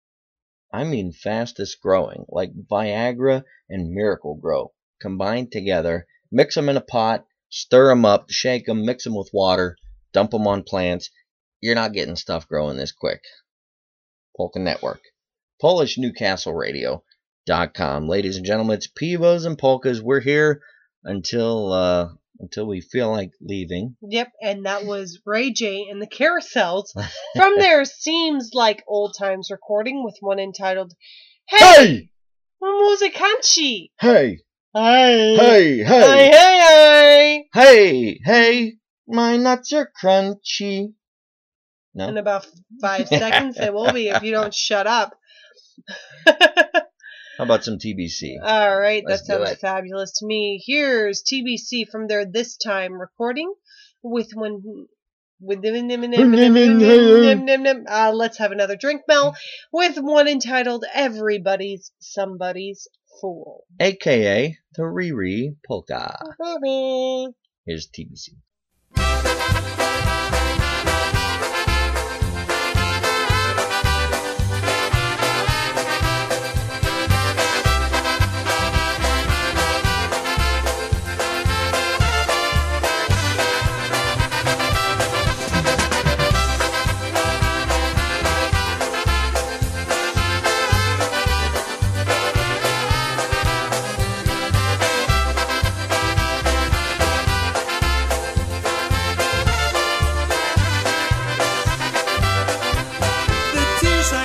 I mean fastest growing, like Viagra and Miracle Grow combined together. Mix them in a pot, stir them up, shake them, mix them with water, dump them on plants. You're not getting stuff growing this quick. Polka Network, PolishNewcastleRadio.com. Ladies and gentlemen, it's Pivos and Polkas. We're here until we feel like leaving. Yep, and that was Ray J and the Carousels from their Seems Like Old Times recording with one entitled Hey! Musikanci! Hey! Hey! Hey! Hey! Hey! Hey! Hey! Hey! My nuts are crunchy. No? In about 5 seconds they will be if you don't shut up. How about some TBC? All right, Let's that do sounds it. fabulous to me. Here's TBC from their This Time recording with let's have another drink, Mel, with one entitled Everybody's Somebody's Fool. AKA the Riri Polka. Here's TBC.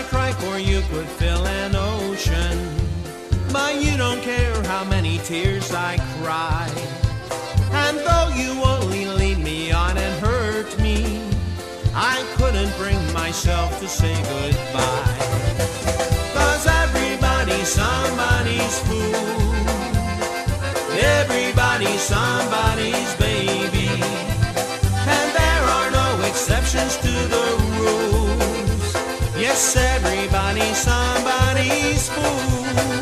I cry for you could fill an ocean. But you don't care how many tears I cry. And though you only lead me on and hurt me, I couldn't bring myself to say goodbye. 'Cause everybody's somebody's fool. Everybody's somebody's baby. And there are no exceptions to the rules. Yes, everybody's somebody's fool.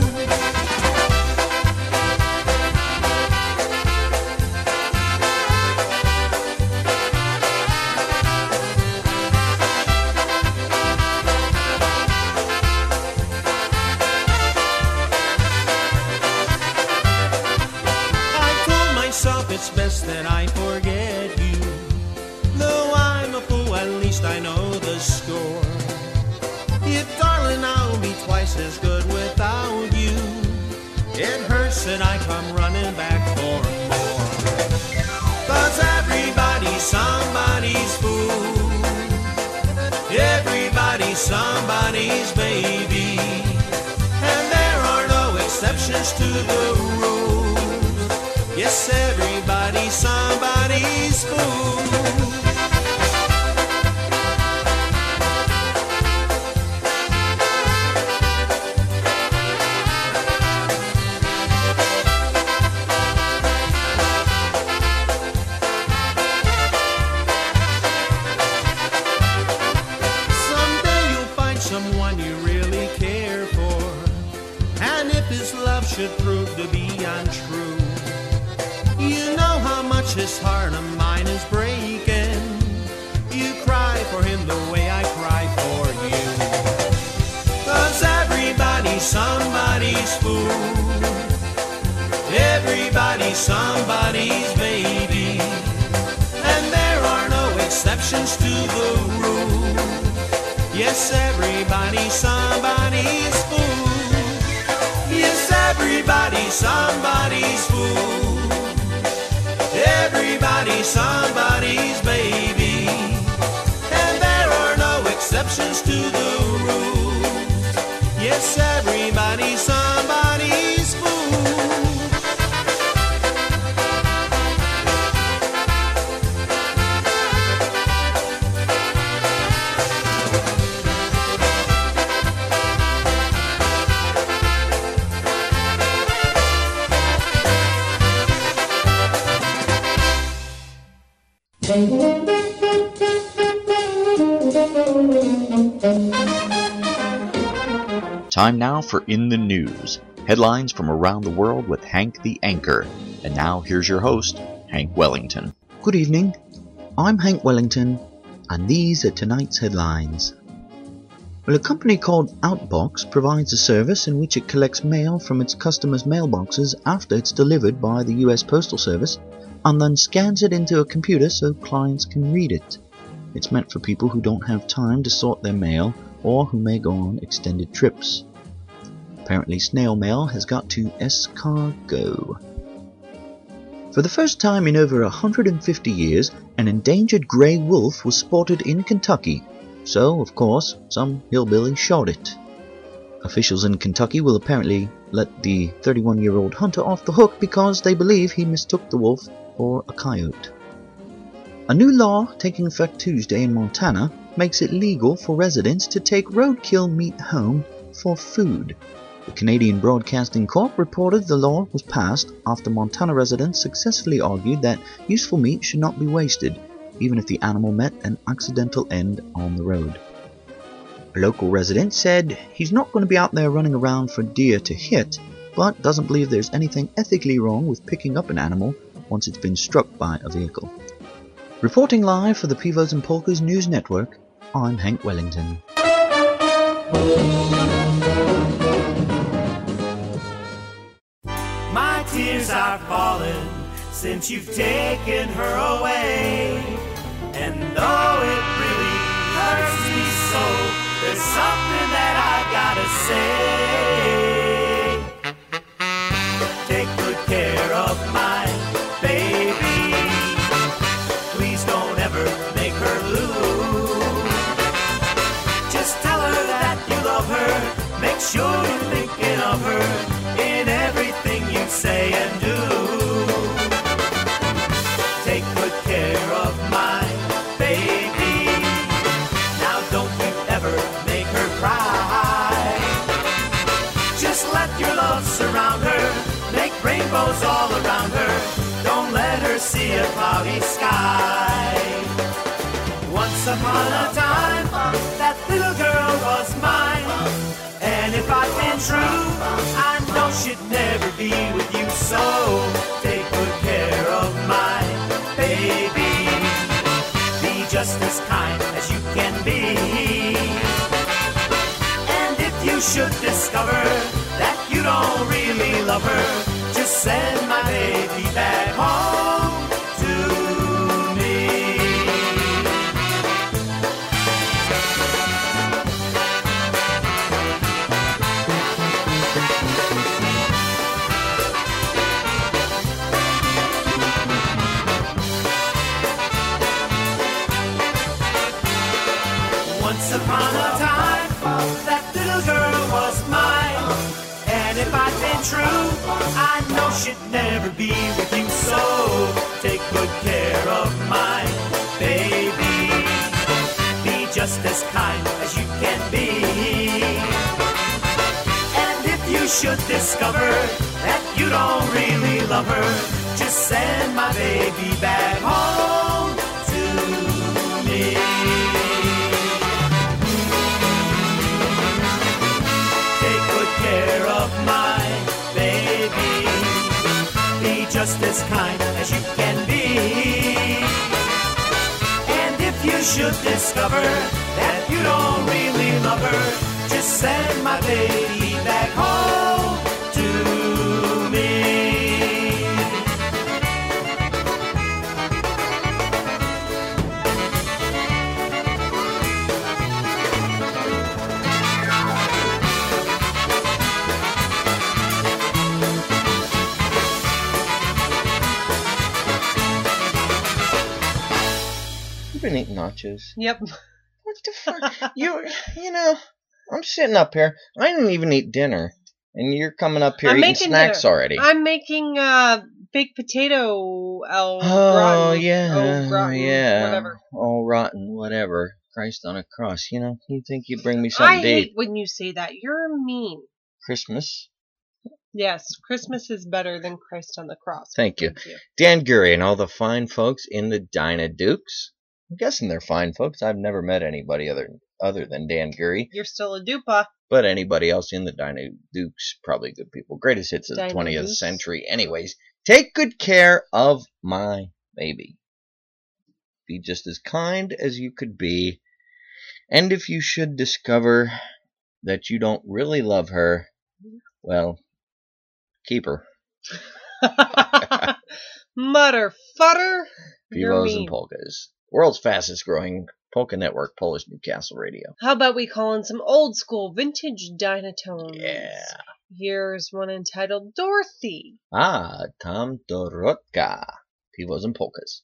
It's best that I forget you. Though I'm a fool, at least I know the score. If, darling, I'll be twice as good without you. It hurts that I come running back for more. 'Cause everybody's somebody's fool. Everybody's somebody's baby. And there are no exceptions to the rule. Yes, everybody's somebody's fool. Someday you'll find someone you really care for. And if his love should prove to be untrue, you know how much his heart of mine is breaking. You cry for him the way I cry for you. 'Cause everybody's somebody's fool. Everybody's somebody's baby. And there are no exceptions to the rule. Yes, everybody's somebody's fool. Yes, everybody's somebody's fool. Everybody's somebody's baby. And there are no exceptions to the rules. Yes, everybody's somebody's fool. Time now for In the News, headlines from around the world with Hank the Anchor. And now here's your host, Hank Wellington. Good evening, I'm Hank Wellington, and these are tonight's headlines. Well, a company called Outbox provides a service in which it collects mail from its customers' mailboxes after it's delivered by the US Postal Service, and then scans it into a computer so clients can read it. It's meant for people who don't have time to sort their mail or who may go on extended trips. Apparently snail mail has got to escargot. For the first time in over 150 years, an endangered grey wolf was spotted in Kentucky, so, of course, some hillbilly shot it. Officials in Kentucky will apparently let the 31-year-old hunter off the hook because they believe he mistook the wolf for a coyote. A new law taking effect Tuesday in Montana makes it legal for residents to take roadkill meat home for food. The Canadian Broadcasting Corp reported the law was passed after Montana residents successfully argued that useful meat should not be wasted, even if the animal met an accidental end on the road. A local resident said he's not going to be out there running around for deer to hit, but doesn't believe there's anything ethically wrong with picking up an animal once it's been struck by a vehicle. Reporting live for the Pivos and Polkas News Network, I'm Hank Wellington. My tears are falling since you've taken her away. And though it really hurts me so, there's something that I gotta say. Take good care of my baby. Please don't ever make her blue. Just tell her that you see a cloudy sky. Once upon a time, that little girl was mine. And if I'd been true, I know she'd never be with you. So take good care of my baby. Be just as kind as you can be. And if you should discover that you don't really love her, just send my baby back home to me. Once upon a time, that little girl was mine. And if I'd been true, I know she'd never be with you. So take good care of my baby. Be just as kind as you can be. And if you should discover that you don't really love her, just send my baby back home to me. Take good care of my baby. Be just as kind as you can be. And if you should discover that you don't really love her, just send my baby back home to me. You've been eating nachos. Yep. What the fuck? You know, I'm sitting up here. I didn't even eat dinner. And you're coming up here eating snacks already. I'm making baked potato Oh, rotten, yeah. rotten, yeah. whatever. All rotten, whatever. Christ on a cross. You know, you'd think you'd bring me something I to hate eat. when you say that. You're mean. Christmas. Yes, Christmas is better than Christ on the cross. Thank you. Dan Gurry and all the fine folks in the Dinah Dukes. I'm guessing they're fine folks. I've never met anybody other than Dan Gurry. You're still a dupa. But anybody else in the Dinah Dukes, probably good people. Greatest hits of the Dinah 20th Dukes. century. Anyways, take good care of my baby. Be just as kind as you could be. And if you should discover that you don't really love her, well, keep her. Mutter, futter. You're Pivos mean. and polkas. World's fastest growing polka network, Polish Newcastle Radio. How about we call in some old school vintage Dynatones? Yeah. Here's one entitled Dorothy. Ah, Tam Dorotka. Pivos and polkas.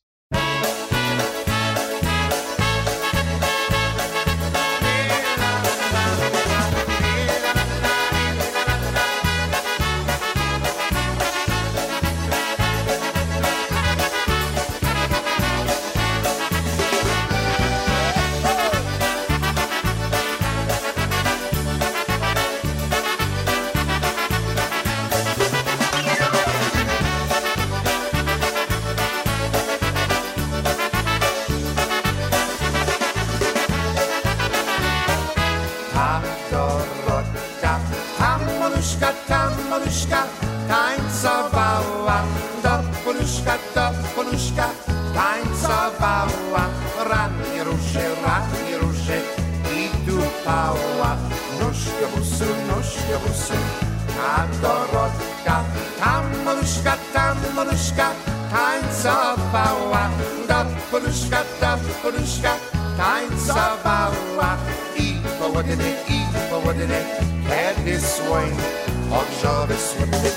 Tam Maruszka, tańcowała. Do Poluszka, tańcowała. Ramię ruszy i dupała. Nóżkę busy, a Dorotka. Tam Maruszka, tańcowała. Do Poluszka, tańcowała. I powodyny, head is swing. Och, żaby słypny.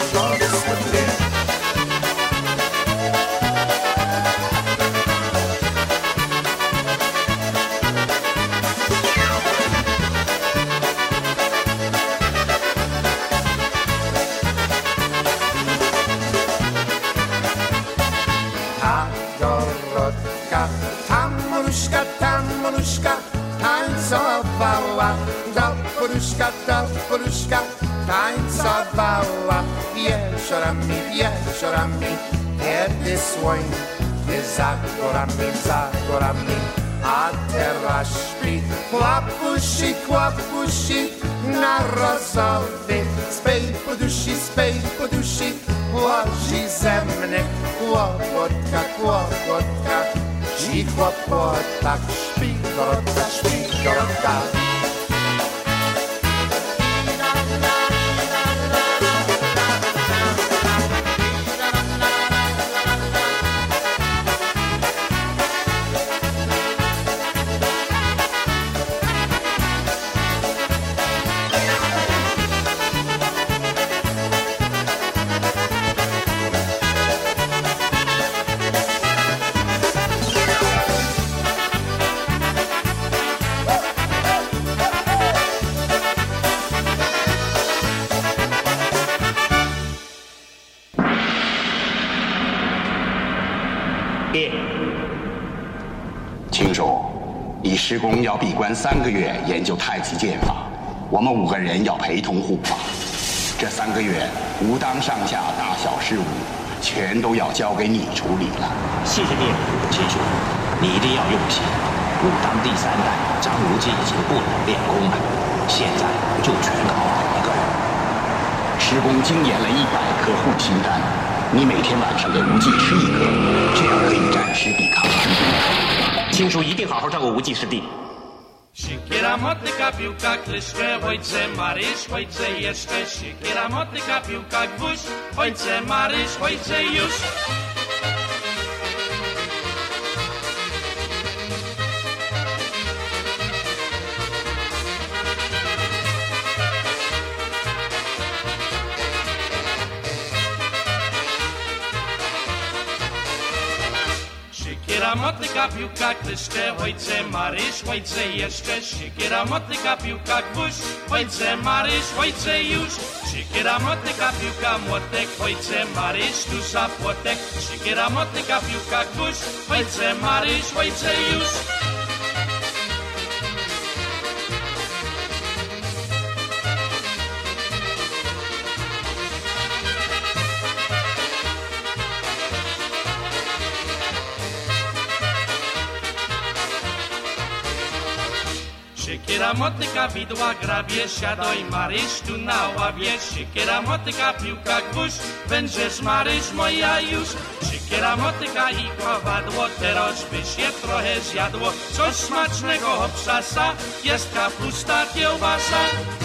Tam Maruszka, tańcowała. Do Poluszka, tańcowała. Wieczorami, head is swing. za górami, a teraz śpi. Kłapusi, na rozowy, spej podusi, łoży ze mnie, kłopotka, ci kłopotak, śpi, Dorotka. 清楚，你施工要闭关3个月研究太极剑法，我们5个人要陪同护法。这3个月，武当上下大小事务，全都要交给你处理了。 谢谢爹，秦叔，你一定要用心。武当第3代张无忌已经不能练功了，现在就全靠他一个人。 施工精研了100颗护心丹，你每天晚上给无忌吃1颗，这样可以暂时抵抗师弟。 青叔一定好好照顾无忌师弟。 Siekiera, motyka, piłka, kliszkę, ojcze Maryś, ojcze jeszcze. Siekiera, motyka, piłka, gwóźdź, ojcze Maryś, ojcze już. Siekiera, motyka, piłka, kliszkę, ojcze Maryś, ojcze jeszcze. Siekiera, motyka, piłka, gwóźdź, ojcze Maryś, ojcze już. Siekiera, motyka, piłka, młotek, ojcze Maryś, tu za płotek. Siekiera, motyka, piłka, gwóźdź, ojcze Maryś, ojcze już. Siekiera, motyka, widła, grabie, siadoj Maryś tu na ławie. Siekiera, motyka, piłka, gwóźdź, będziesz Maryś moja już. Siekiera, motyka i kowadło, teraz byś je trochę zjadło. Coś smacznego obsasa, jest kapusta, kiełbasa.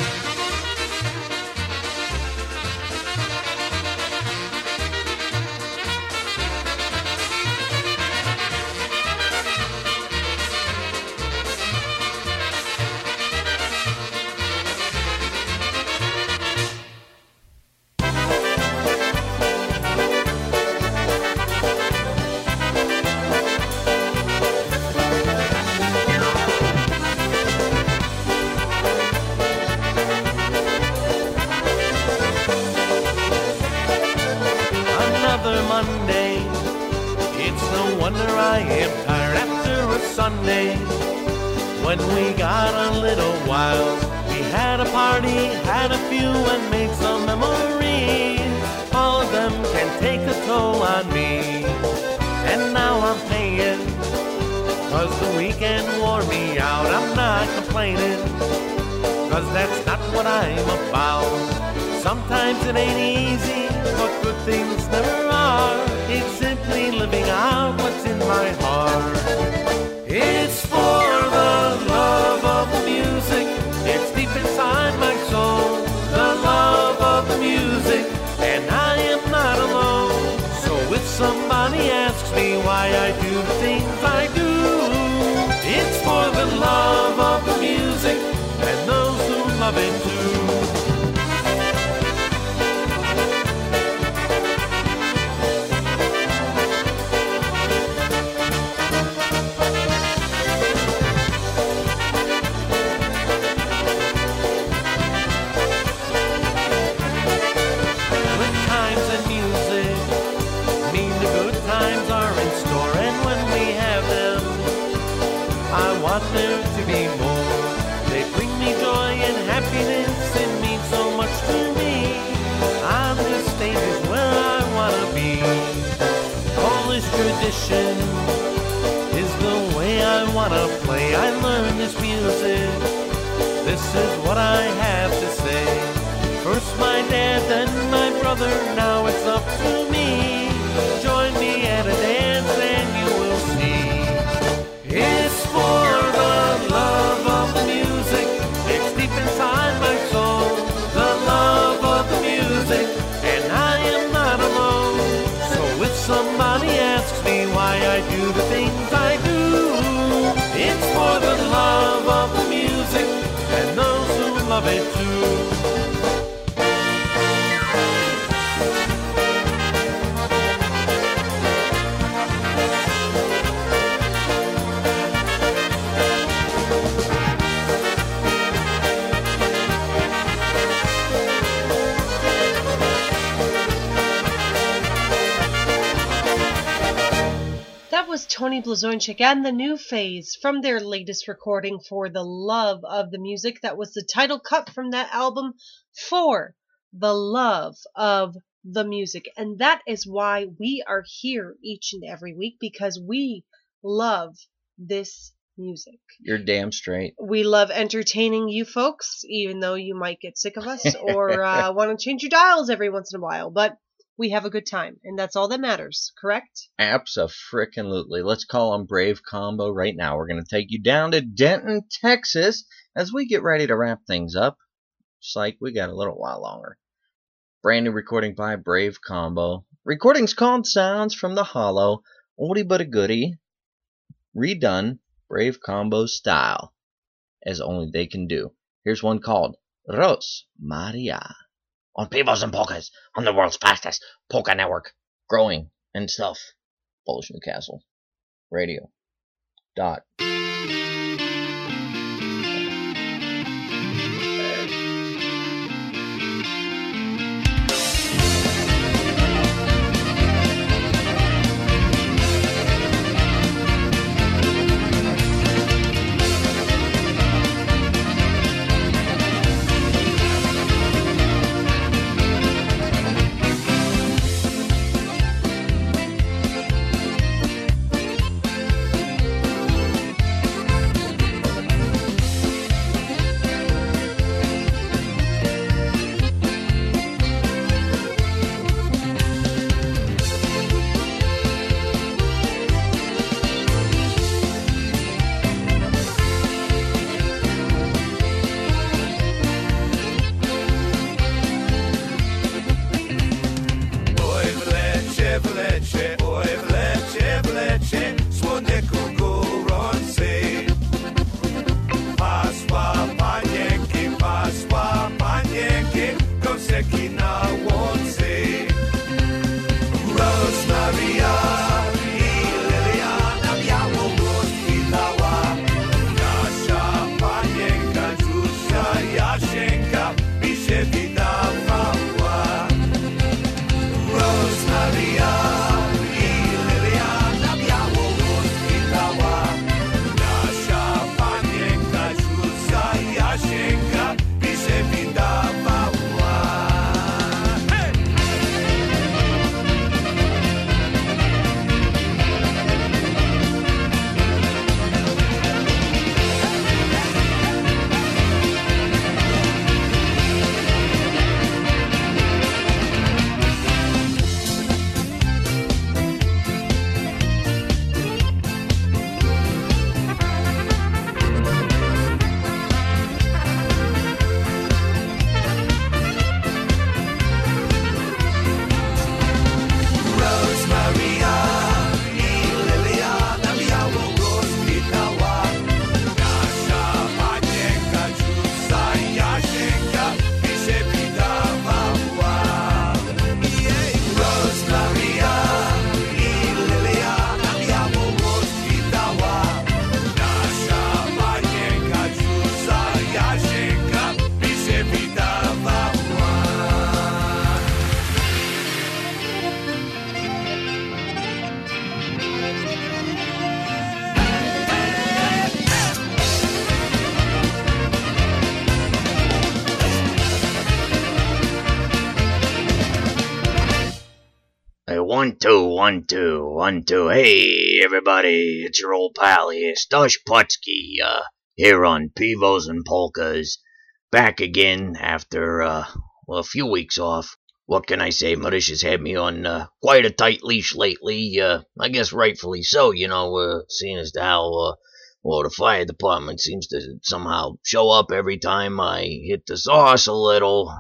Monday. It's no wonder I am tired after a Sunday. When we got a little wild, we had a party, had a few and made some memories. All of them can take a toll on me. And now I'm paying, 'cause the weekend wore me out. I'm not complaining, 'cause that's not what I'm about. Sometimes it ain't easy, but good things never are. It's simply living out what's in my heart. It's for the love of the music. It's deep inside my soul, the love of the music. And I am not alone. So if somebody asks me why I do the things I do, it's for the love of the music and those who love it too. There to be more. They bring me joy and happiness in tradition is the way I wanna play. I learned this music. This is what I have to say. First my dad, then my brother, now it's up to me. Join me at a dance and you will see. It's for the love of the music. It's deep inside my soul. The love of the music, and I am not alone. So if somebody asks me why I do the things I do, it's for the love of the music and those who love it too. That was Tony Blazonczyk and the New Phase from their latest recording, For the Love of the Music. That was the title cut from that album, For the Love of the Music. And that is why we are here each and every week, because we love this music. You're damn straight. We love entertaining you folks, even though you might get sick of us or want to change your dials every once in a while. But we have a good time, and that's all that matters, correct? Abso-frickin-lutely. Let's call on Brave Combo right now. We're going to take you down to Denton, Texas, as we get ready to wrap things up. Psych, we got a little while longer. Brand new recording by Brave Combo. Recording's called Sounds from the Hollow. Oldie but a goodie. Redone Brave Combo style, as only they can do. Here's one called Ros Maria. On Peebles and Polkas, on the world's fastest polka network. Growing and stuff. Polish Newcastle. Radio. Dot. 1, 2, 1, 2, 1, 2. Hey, everybody, it's your old pal here, Stush Putsky, here on Pivos and Polkas. Back again after, a few weeks off. What can I say? Mauritius had me on quite a tight leash lately. I guess rightfully so, seeing as to how, the fire department seems to somehow show up every time I hit the sauce a little.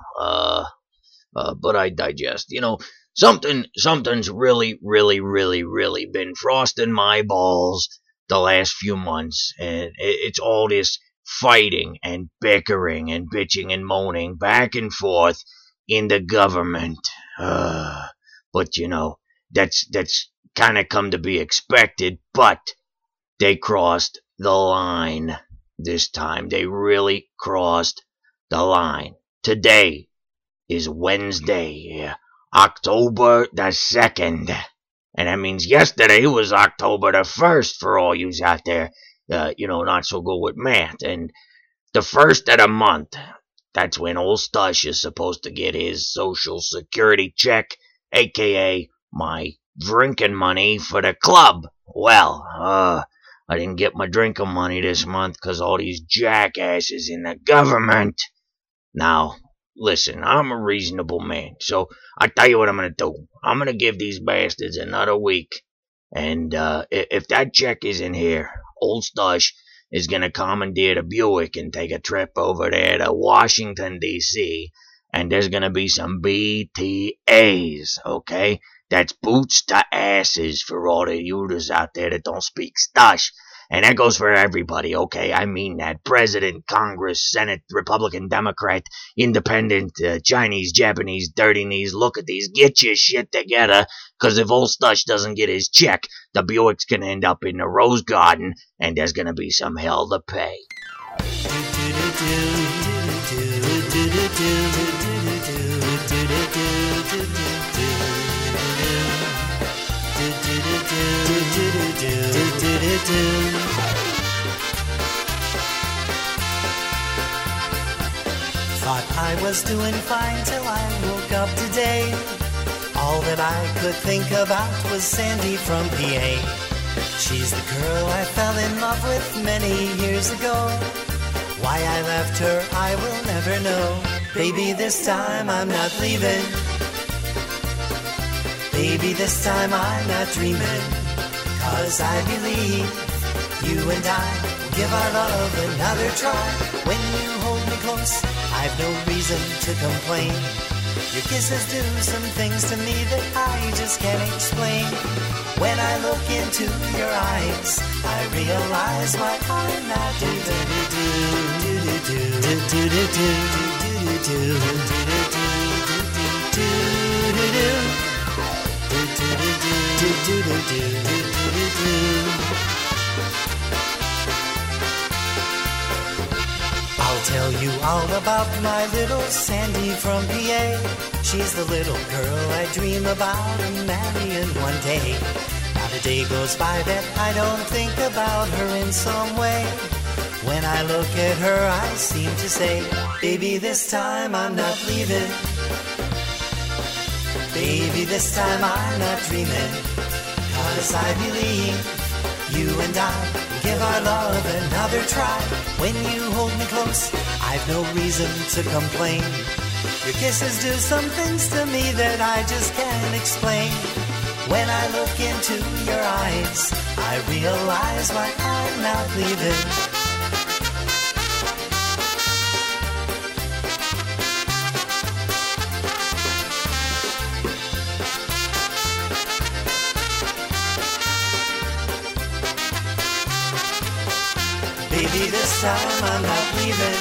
But I digest. Something's really, really, really, really been frosting my balls the last few months, and it's all this fighting and bickering and bitching and moaning back and forth in the government. But that's kind of come to be expected, but they crossed the line this time. They really crossed the line. Today is Wednesday, October the 2nd. And that means yesterday was October the 1st for all yous out there, not so good with math. And the 1st of the month, that's when old Stush is supposed to get his Social Security check, a.k.a. my drinking money for the club. Well, I didn't get my drinking money this month because all these jackasses in the government. Now, listen, I'm a reasonable man, so I tell you what I'm going to do. I'm going to give these bastards another week, and if that check isn't here, old Stush is going to commandeer the Buick and take a trip over there to Washington, D.C., and there's going to be some BTAs, okay? That's boots to asses for all the users out there that don't speak Stush. And that goes for everybody, okay? I mean that. President, Congress, Senate, Republican, Democrat, Independent, Chinese, Japanese, dirty knees. Look at these. Get your shit together, because if old Stush doesn't get his check, the Buick's going to end up in the Rose Garden, and there's going to be some hell to pay. Thought I was doing fine till I woke up today. All that I could think about was Sandy from PA. She's the girl I fell in love with many years ago. Why I left her I will never know. Baby, this time I'm not leaving. Baby, this time I'm not dreaming. 'Cause I believe you and I will give our love another try. When you hold me close, I've no reason to complain. Your kisses do some things to me that I just can't explain. When I look into your eyes, I realize why I'm not I'll tell you all about my little Sandy from PA. She's the little girl I dream about and marrying one day. Not a day goes by that I don't think about her in some way. When I look at her, I seem to say, baby, this time I'm not leaving. Baby, this time I'm not dreaming. 'Cause I believe you and I will give our love another try. When you hold me close, I've no reason to complain. Your kisses do some things to me that I just can't explain. When I look into your eyes, I realize why I'm not leaving. Baby, this time I'm not leaving.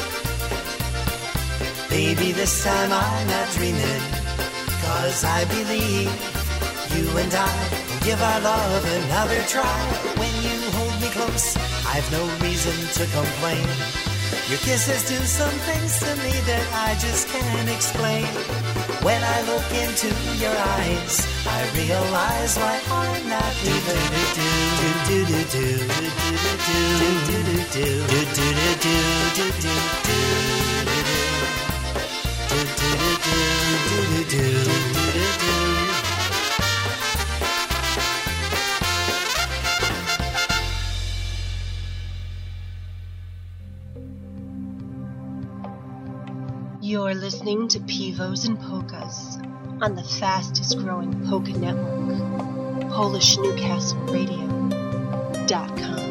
Baby, this time I'm not dreaming. 'Cause I believe you and I will give our love another try. When you hold me close, I've no reason to complain. Your kisses do some things to me that I just can't explain. When I look into your eyes, I realize why I'm not leaving. You're listening to Pivos and Polkas on the fastest growing polka network, PolishNewcastleRadio.com.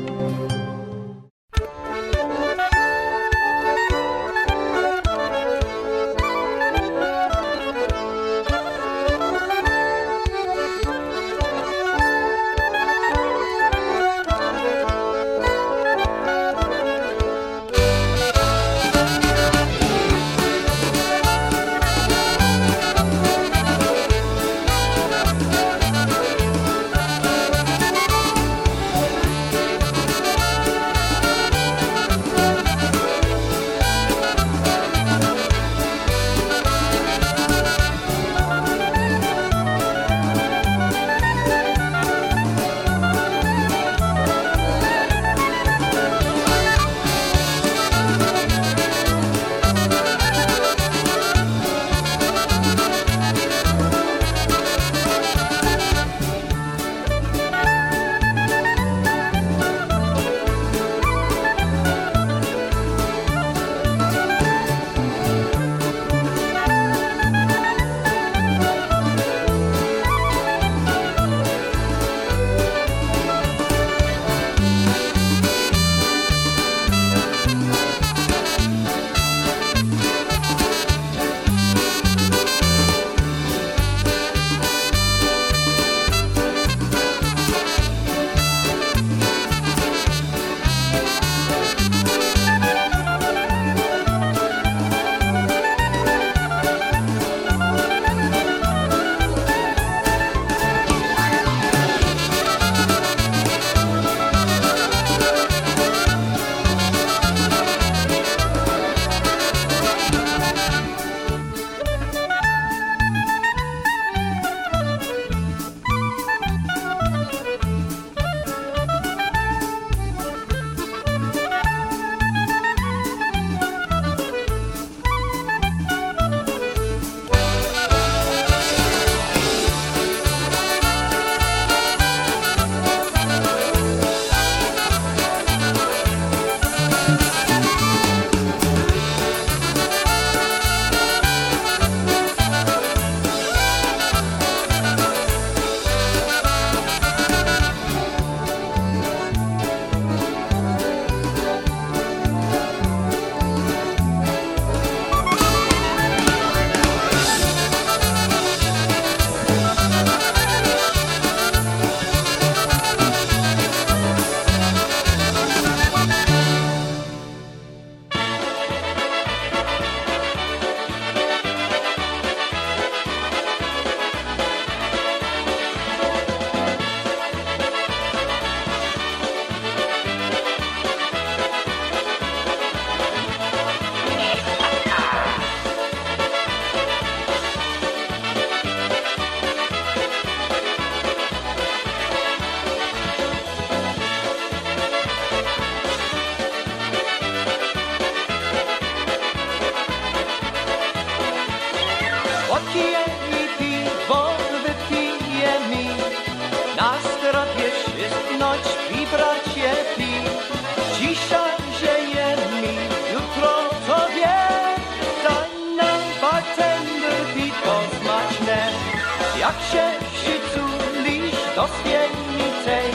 Jak się przytulisz do spienicej,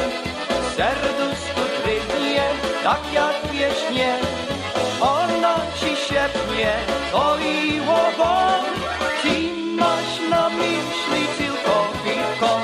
serduszku drgnie, tak jak wieśnie. Ona ci szepnie, to i łobą, ty masz na myśli tylko piwko.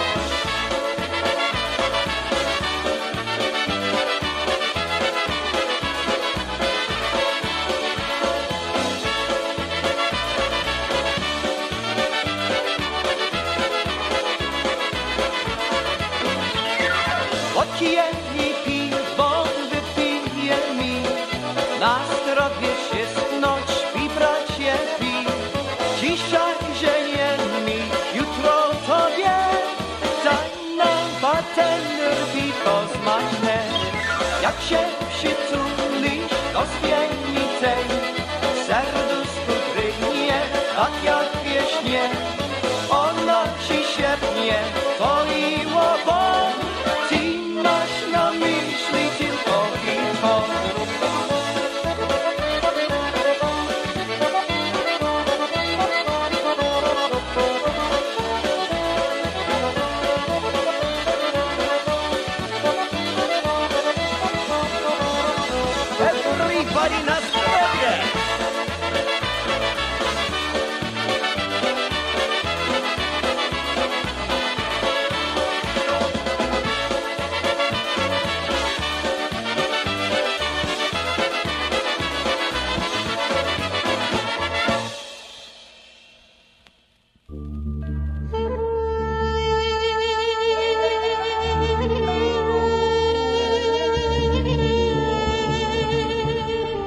Odkije mi piwo, wypije mi, na zdrowie wszystko śpi, bracie, pi. Dzisiaj żeniemy, jutro tobie, daj nam bartender piwo smaczne. Jak się przytulisz do spienicej, serduszku drgnie, tak jak wieśnie. Ona ci szepnie, to i łobą, masz na myśli tylko piwo.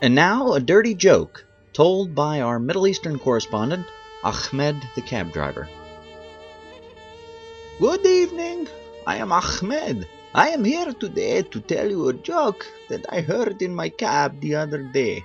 And now a dirty joke told by our Middle Eastern correspondent, Ahmed the cab driver. Good evening. I am Ahmed. I am here today to tell you a joke that I heard in my cab the other day.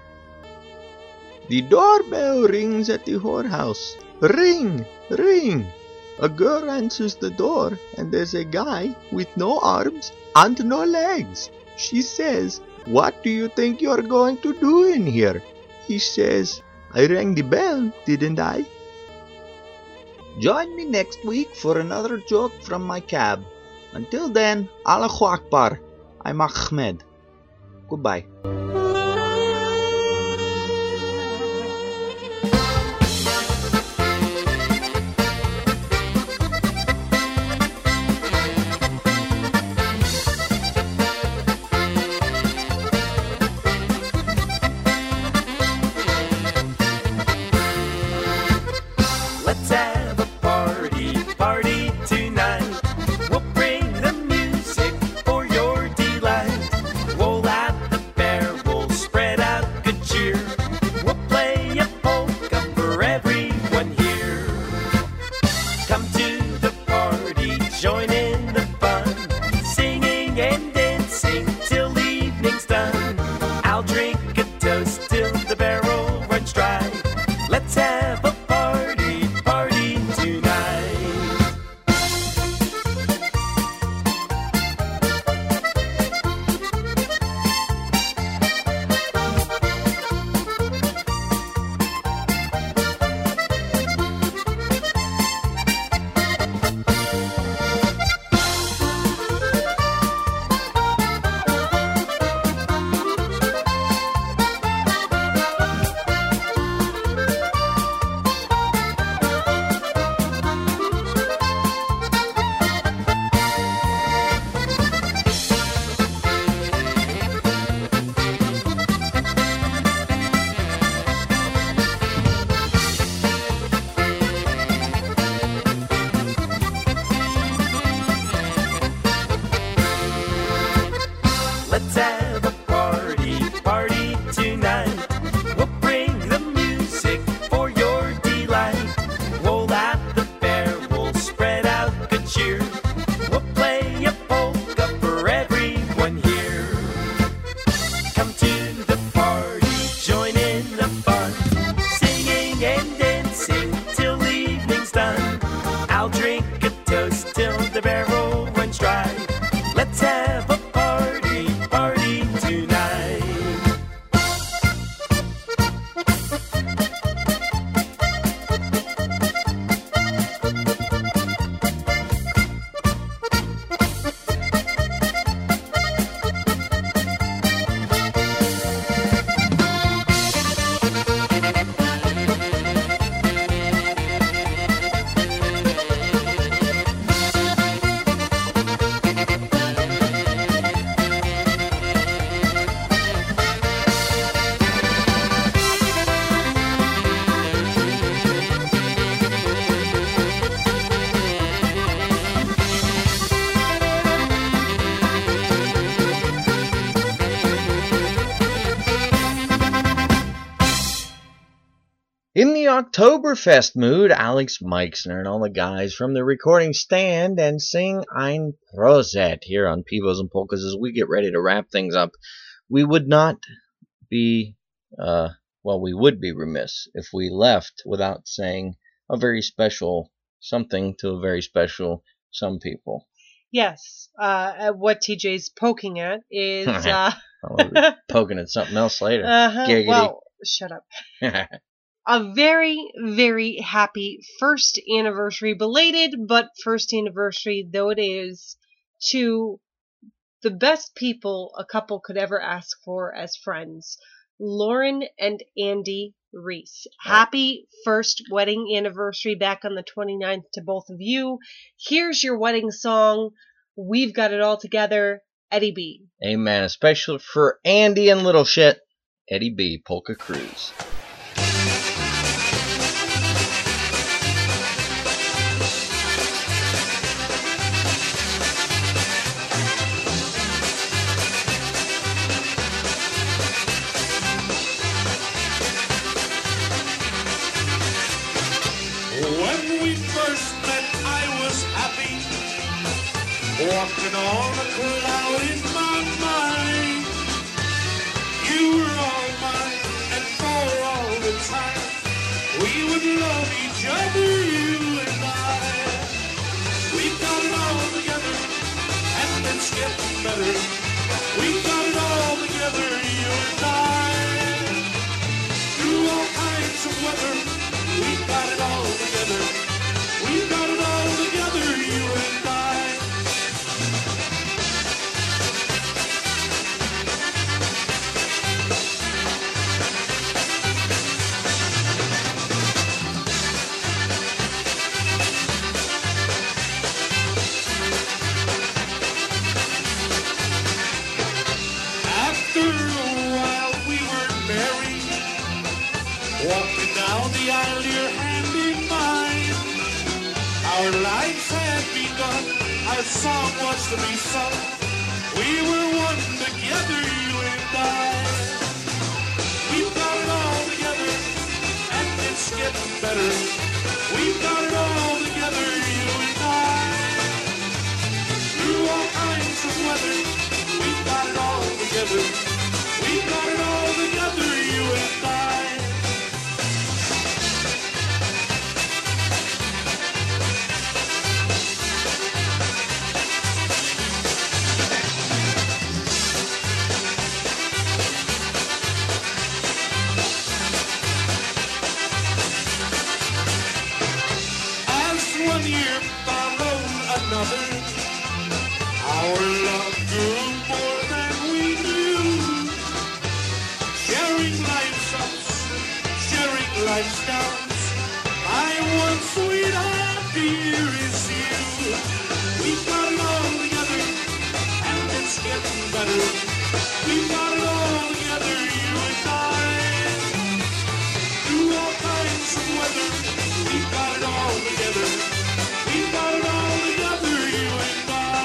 The doorbell rings at the whorehouse. Ring, ring. A girl answers the door, and there's a guy with no arms and no legs. She says, "What do you think you're going to do in here?" He says, "I rang the bell, didn't I?" Join me next week for another joke from my cab. Until then, Allahu Akbar. I'm Ahmed. Goodbye. Let's have a party tonight. We'll bring the music for your delight. We'll have the bear, we'll spread out good cheer. We'll play a polka for everyone here. Come to the party, join in the fun, singing and dancing till evening's done. I'll drink a toast till the barrel runs dry. Let's have a party tonight. Let's have a party tonight. We'll bring the music for your delight. We'll have the bear, we'll spread out good cheer. We'll play a polka for everyone here. Come to the party, join in the fun, singing and dancing till evening's done. I'll drink a toast till the barrel runs dry. Let's have a party tonight. In the Oktoberfest mood, Alex Meixner and all the guys from the recording stand and sing Ein Prosit here on Pivos and Polkas as we get ready to wrap things up. We would not be, we would be remiss if we left without saying a very special something to a very special some people. Yes, what TJ's poking at is... I'll be poking at something else later. Giggity. Well, shut up. A very, very happy first anniversary, belated, but first anniversary though it is, to the best people a couple could ever ask for as friends, Lauren and Andy Reese. Happy first wedding anniversary back on the 29th to both of you. Here's your wedding song. We've got it all together. Eddie B. Amen. Especially for Andy and Little Shit, Eddie B. Polka Cruise. walking on a cloud in my mind. You were all mine, and for all the time, we would love each other, you and I. We got it all together, and it's getting better. We got it all together, you and I. Through all kinds of weather, we got it all together. We got it all together, you and I. After a while we were married, walking down the aisle, your hand in mine. Our lives had begun, our song was to be sung. We were one together, you and I. We've got it all together, and it's getting better. We've got it all together, you and I. Through all kinds of weather, we've got it all together. We've got it all together, you and I. As one year followed another, our love grew more than we knew. Sharing life's ups, sharing life's downs. My one sweetheart, dear, is you. We've got it all together, and it's getting better. We've got it all together, you and I. Through all kinds of weather, we've got it all together. We've got it all together, you and I.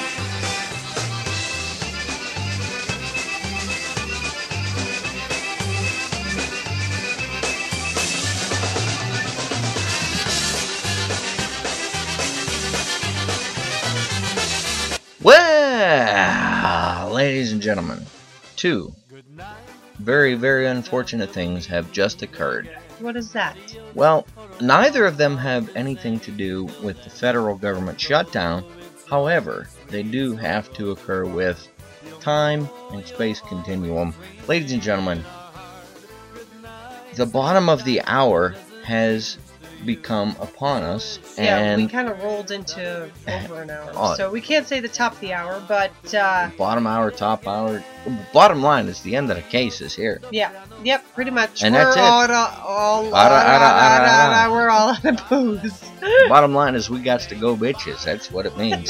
Well, ladies and gentlemen, two very, very unfortunate things have just occurred. What is that? Well, neither of them have anything to do with the federal government shutdown. However, they do have to occur with time and space continuum. Ladies and gentlemen, the bottom of the hour has become upon us. Yeah, and we kind of rolled into over an hour. So we can't say the top of the hour, but bottom hour, top hour. Bottom line is the end of the case is here. yeah, yep, pretty much. And we're that's it. We're all out of booze. Bottom line is we got to go bitches. That's what it means.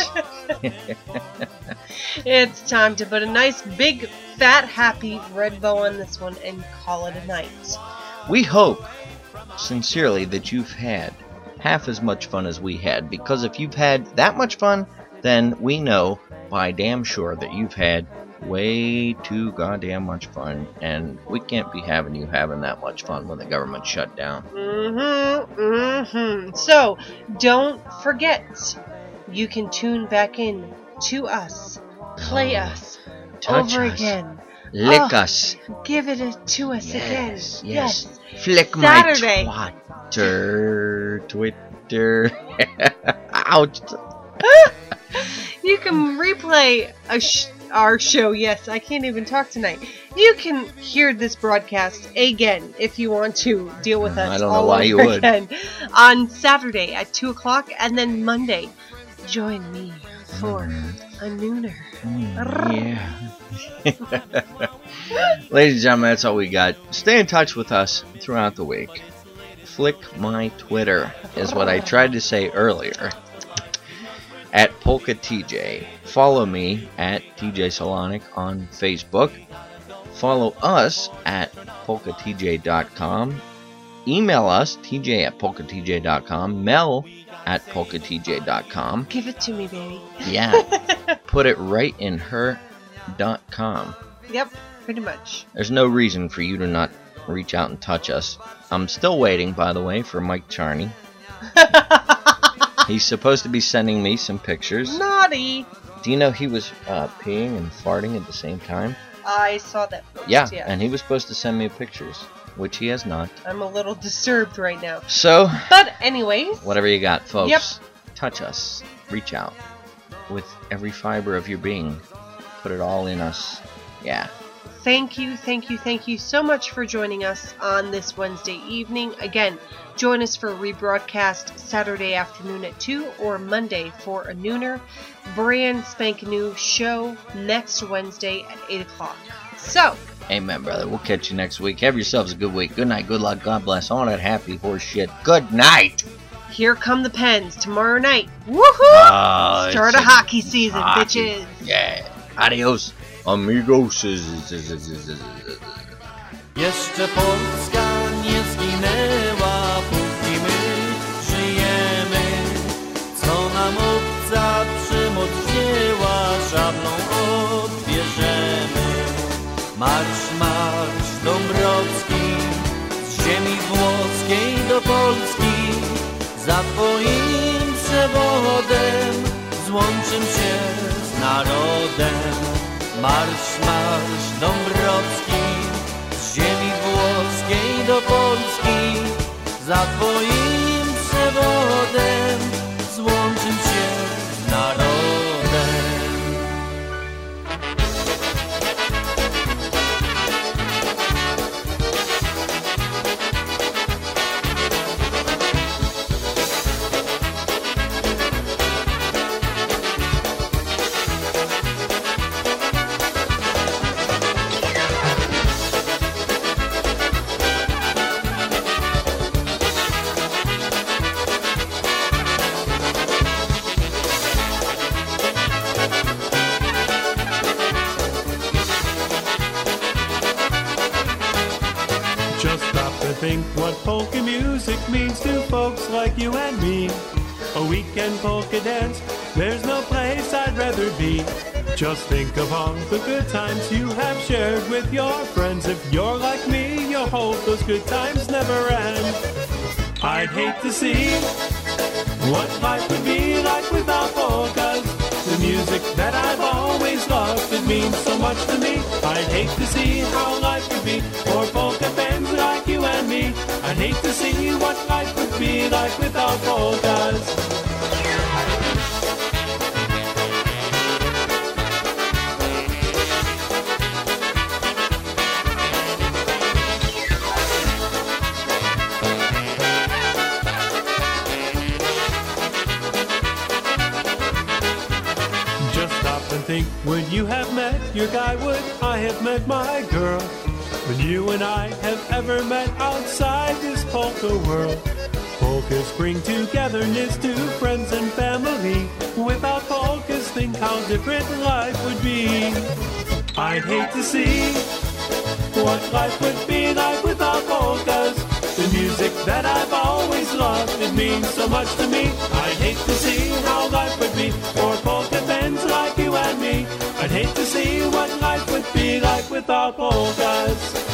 It's time to put a nice, big, fat, happy red bow on this one and call it a night. We hope sincerely that you've had half as much fun as we had, because if you've had that much fun, then we know by damn sure that you've had way too goddamn much fun, and we can't be having you having that much fun when the government shut down. So, don't forget, you can tune back in to us, play us, touch over us, again. lick us, Give it to us again. yes. Flick Saturday. my Twitter. Ouch. You can replay our show. Yes, I can't even talk tonight. You can hear this broadcast again if you want to deal with us. I don't know all why you over would. again on Saturday at 2 o'clock, and then Monday, join me for a nooner. Yeah. Ladies and gentlemen, that's all we got. Stay in touch with us throughout the week. Flick my Twitter is what I tried to say earlier. At Polka TJ. Follow me at TJ Solonic on Facebook. Follow us at polkatj.com. Email us, TJ at polkatj.com. Mel at polkatj.com. Give it to me, baby. Yeah. Put it right in her.com. Yep, pretty much. There's no reason for you to not reach out and touch us. I'm still waiting, by the way, for Mike Charney. He's supposed to be sending me some pictures. Naughty. Do you know he was peeing and farting at the same time? I saw that post, Yeah, and he was supposed to send me pictures, which he has not. I'm a little disturbed right now. So, but anyways, whatever you got, folks, yep. Touch us, reach out with every fiber of your being. Put it all in us. Yeah. Thank you so much for joining us on this Wednesday evening. Again, join us for a rebroadcast Saturday afternoon at 2 or Monday for a nooner. Brand spanking new show next Wednesday at 8 o'clock. So, amen, brother. We'll catch you next week. Have yourselves a good week. Good night, good luck, God bless. All that happy horse shit. Good night. Here come the Pens tomorrow night. Woohoo! Start a hockey season, bitches. Yeah. Adios, amigos. Jeszcze Polska nie zginęła, póki my żyjemy. Co nam obca przymoc wzięła, szablą odbierzemy. Marsz, marsz Dąbrowski, z ziemi włoskiej do Polski. Za twoim przewodem złączym się z narodem. Marsz, marsz Dąbrowski, z ziemi włoskiej do Polski. Za twoim przewodem złączym się z narodem. Think what polka music means to folks like you and me. A weekend polka dance, there's no place I'd rather be. Just think of all the good times you have shared with your friends. If you're like me, you'll hope those good times never end. I'd hate to see what life would be like without polkas. The music that I've always loved, it means so much to me. I'd hate to see how life would be for polka fans like you and me. I'd hate to see what life would be like without polkas. Think, would you have met your guy? Would I have met my girl? Would you and I have ever met outside this polka world? Polkas bring togetherness to friends and family. Without polkas, think how different life would be. I'd hate to see what life would be like without polkas. The music that I've always loved, it means so much to me. I'd hate to see how life would be for polka fans like you and me. I'd hate to see what life would be like without polkas.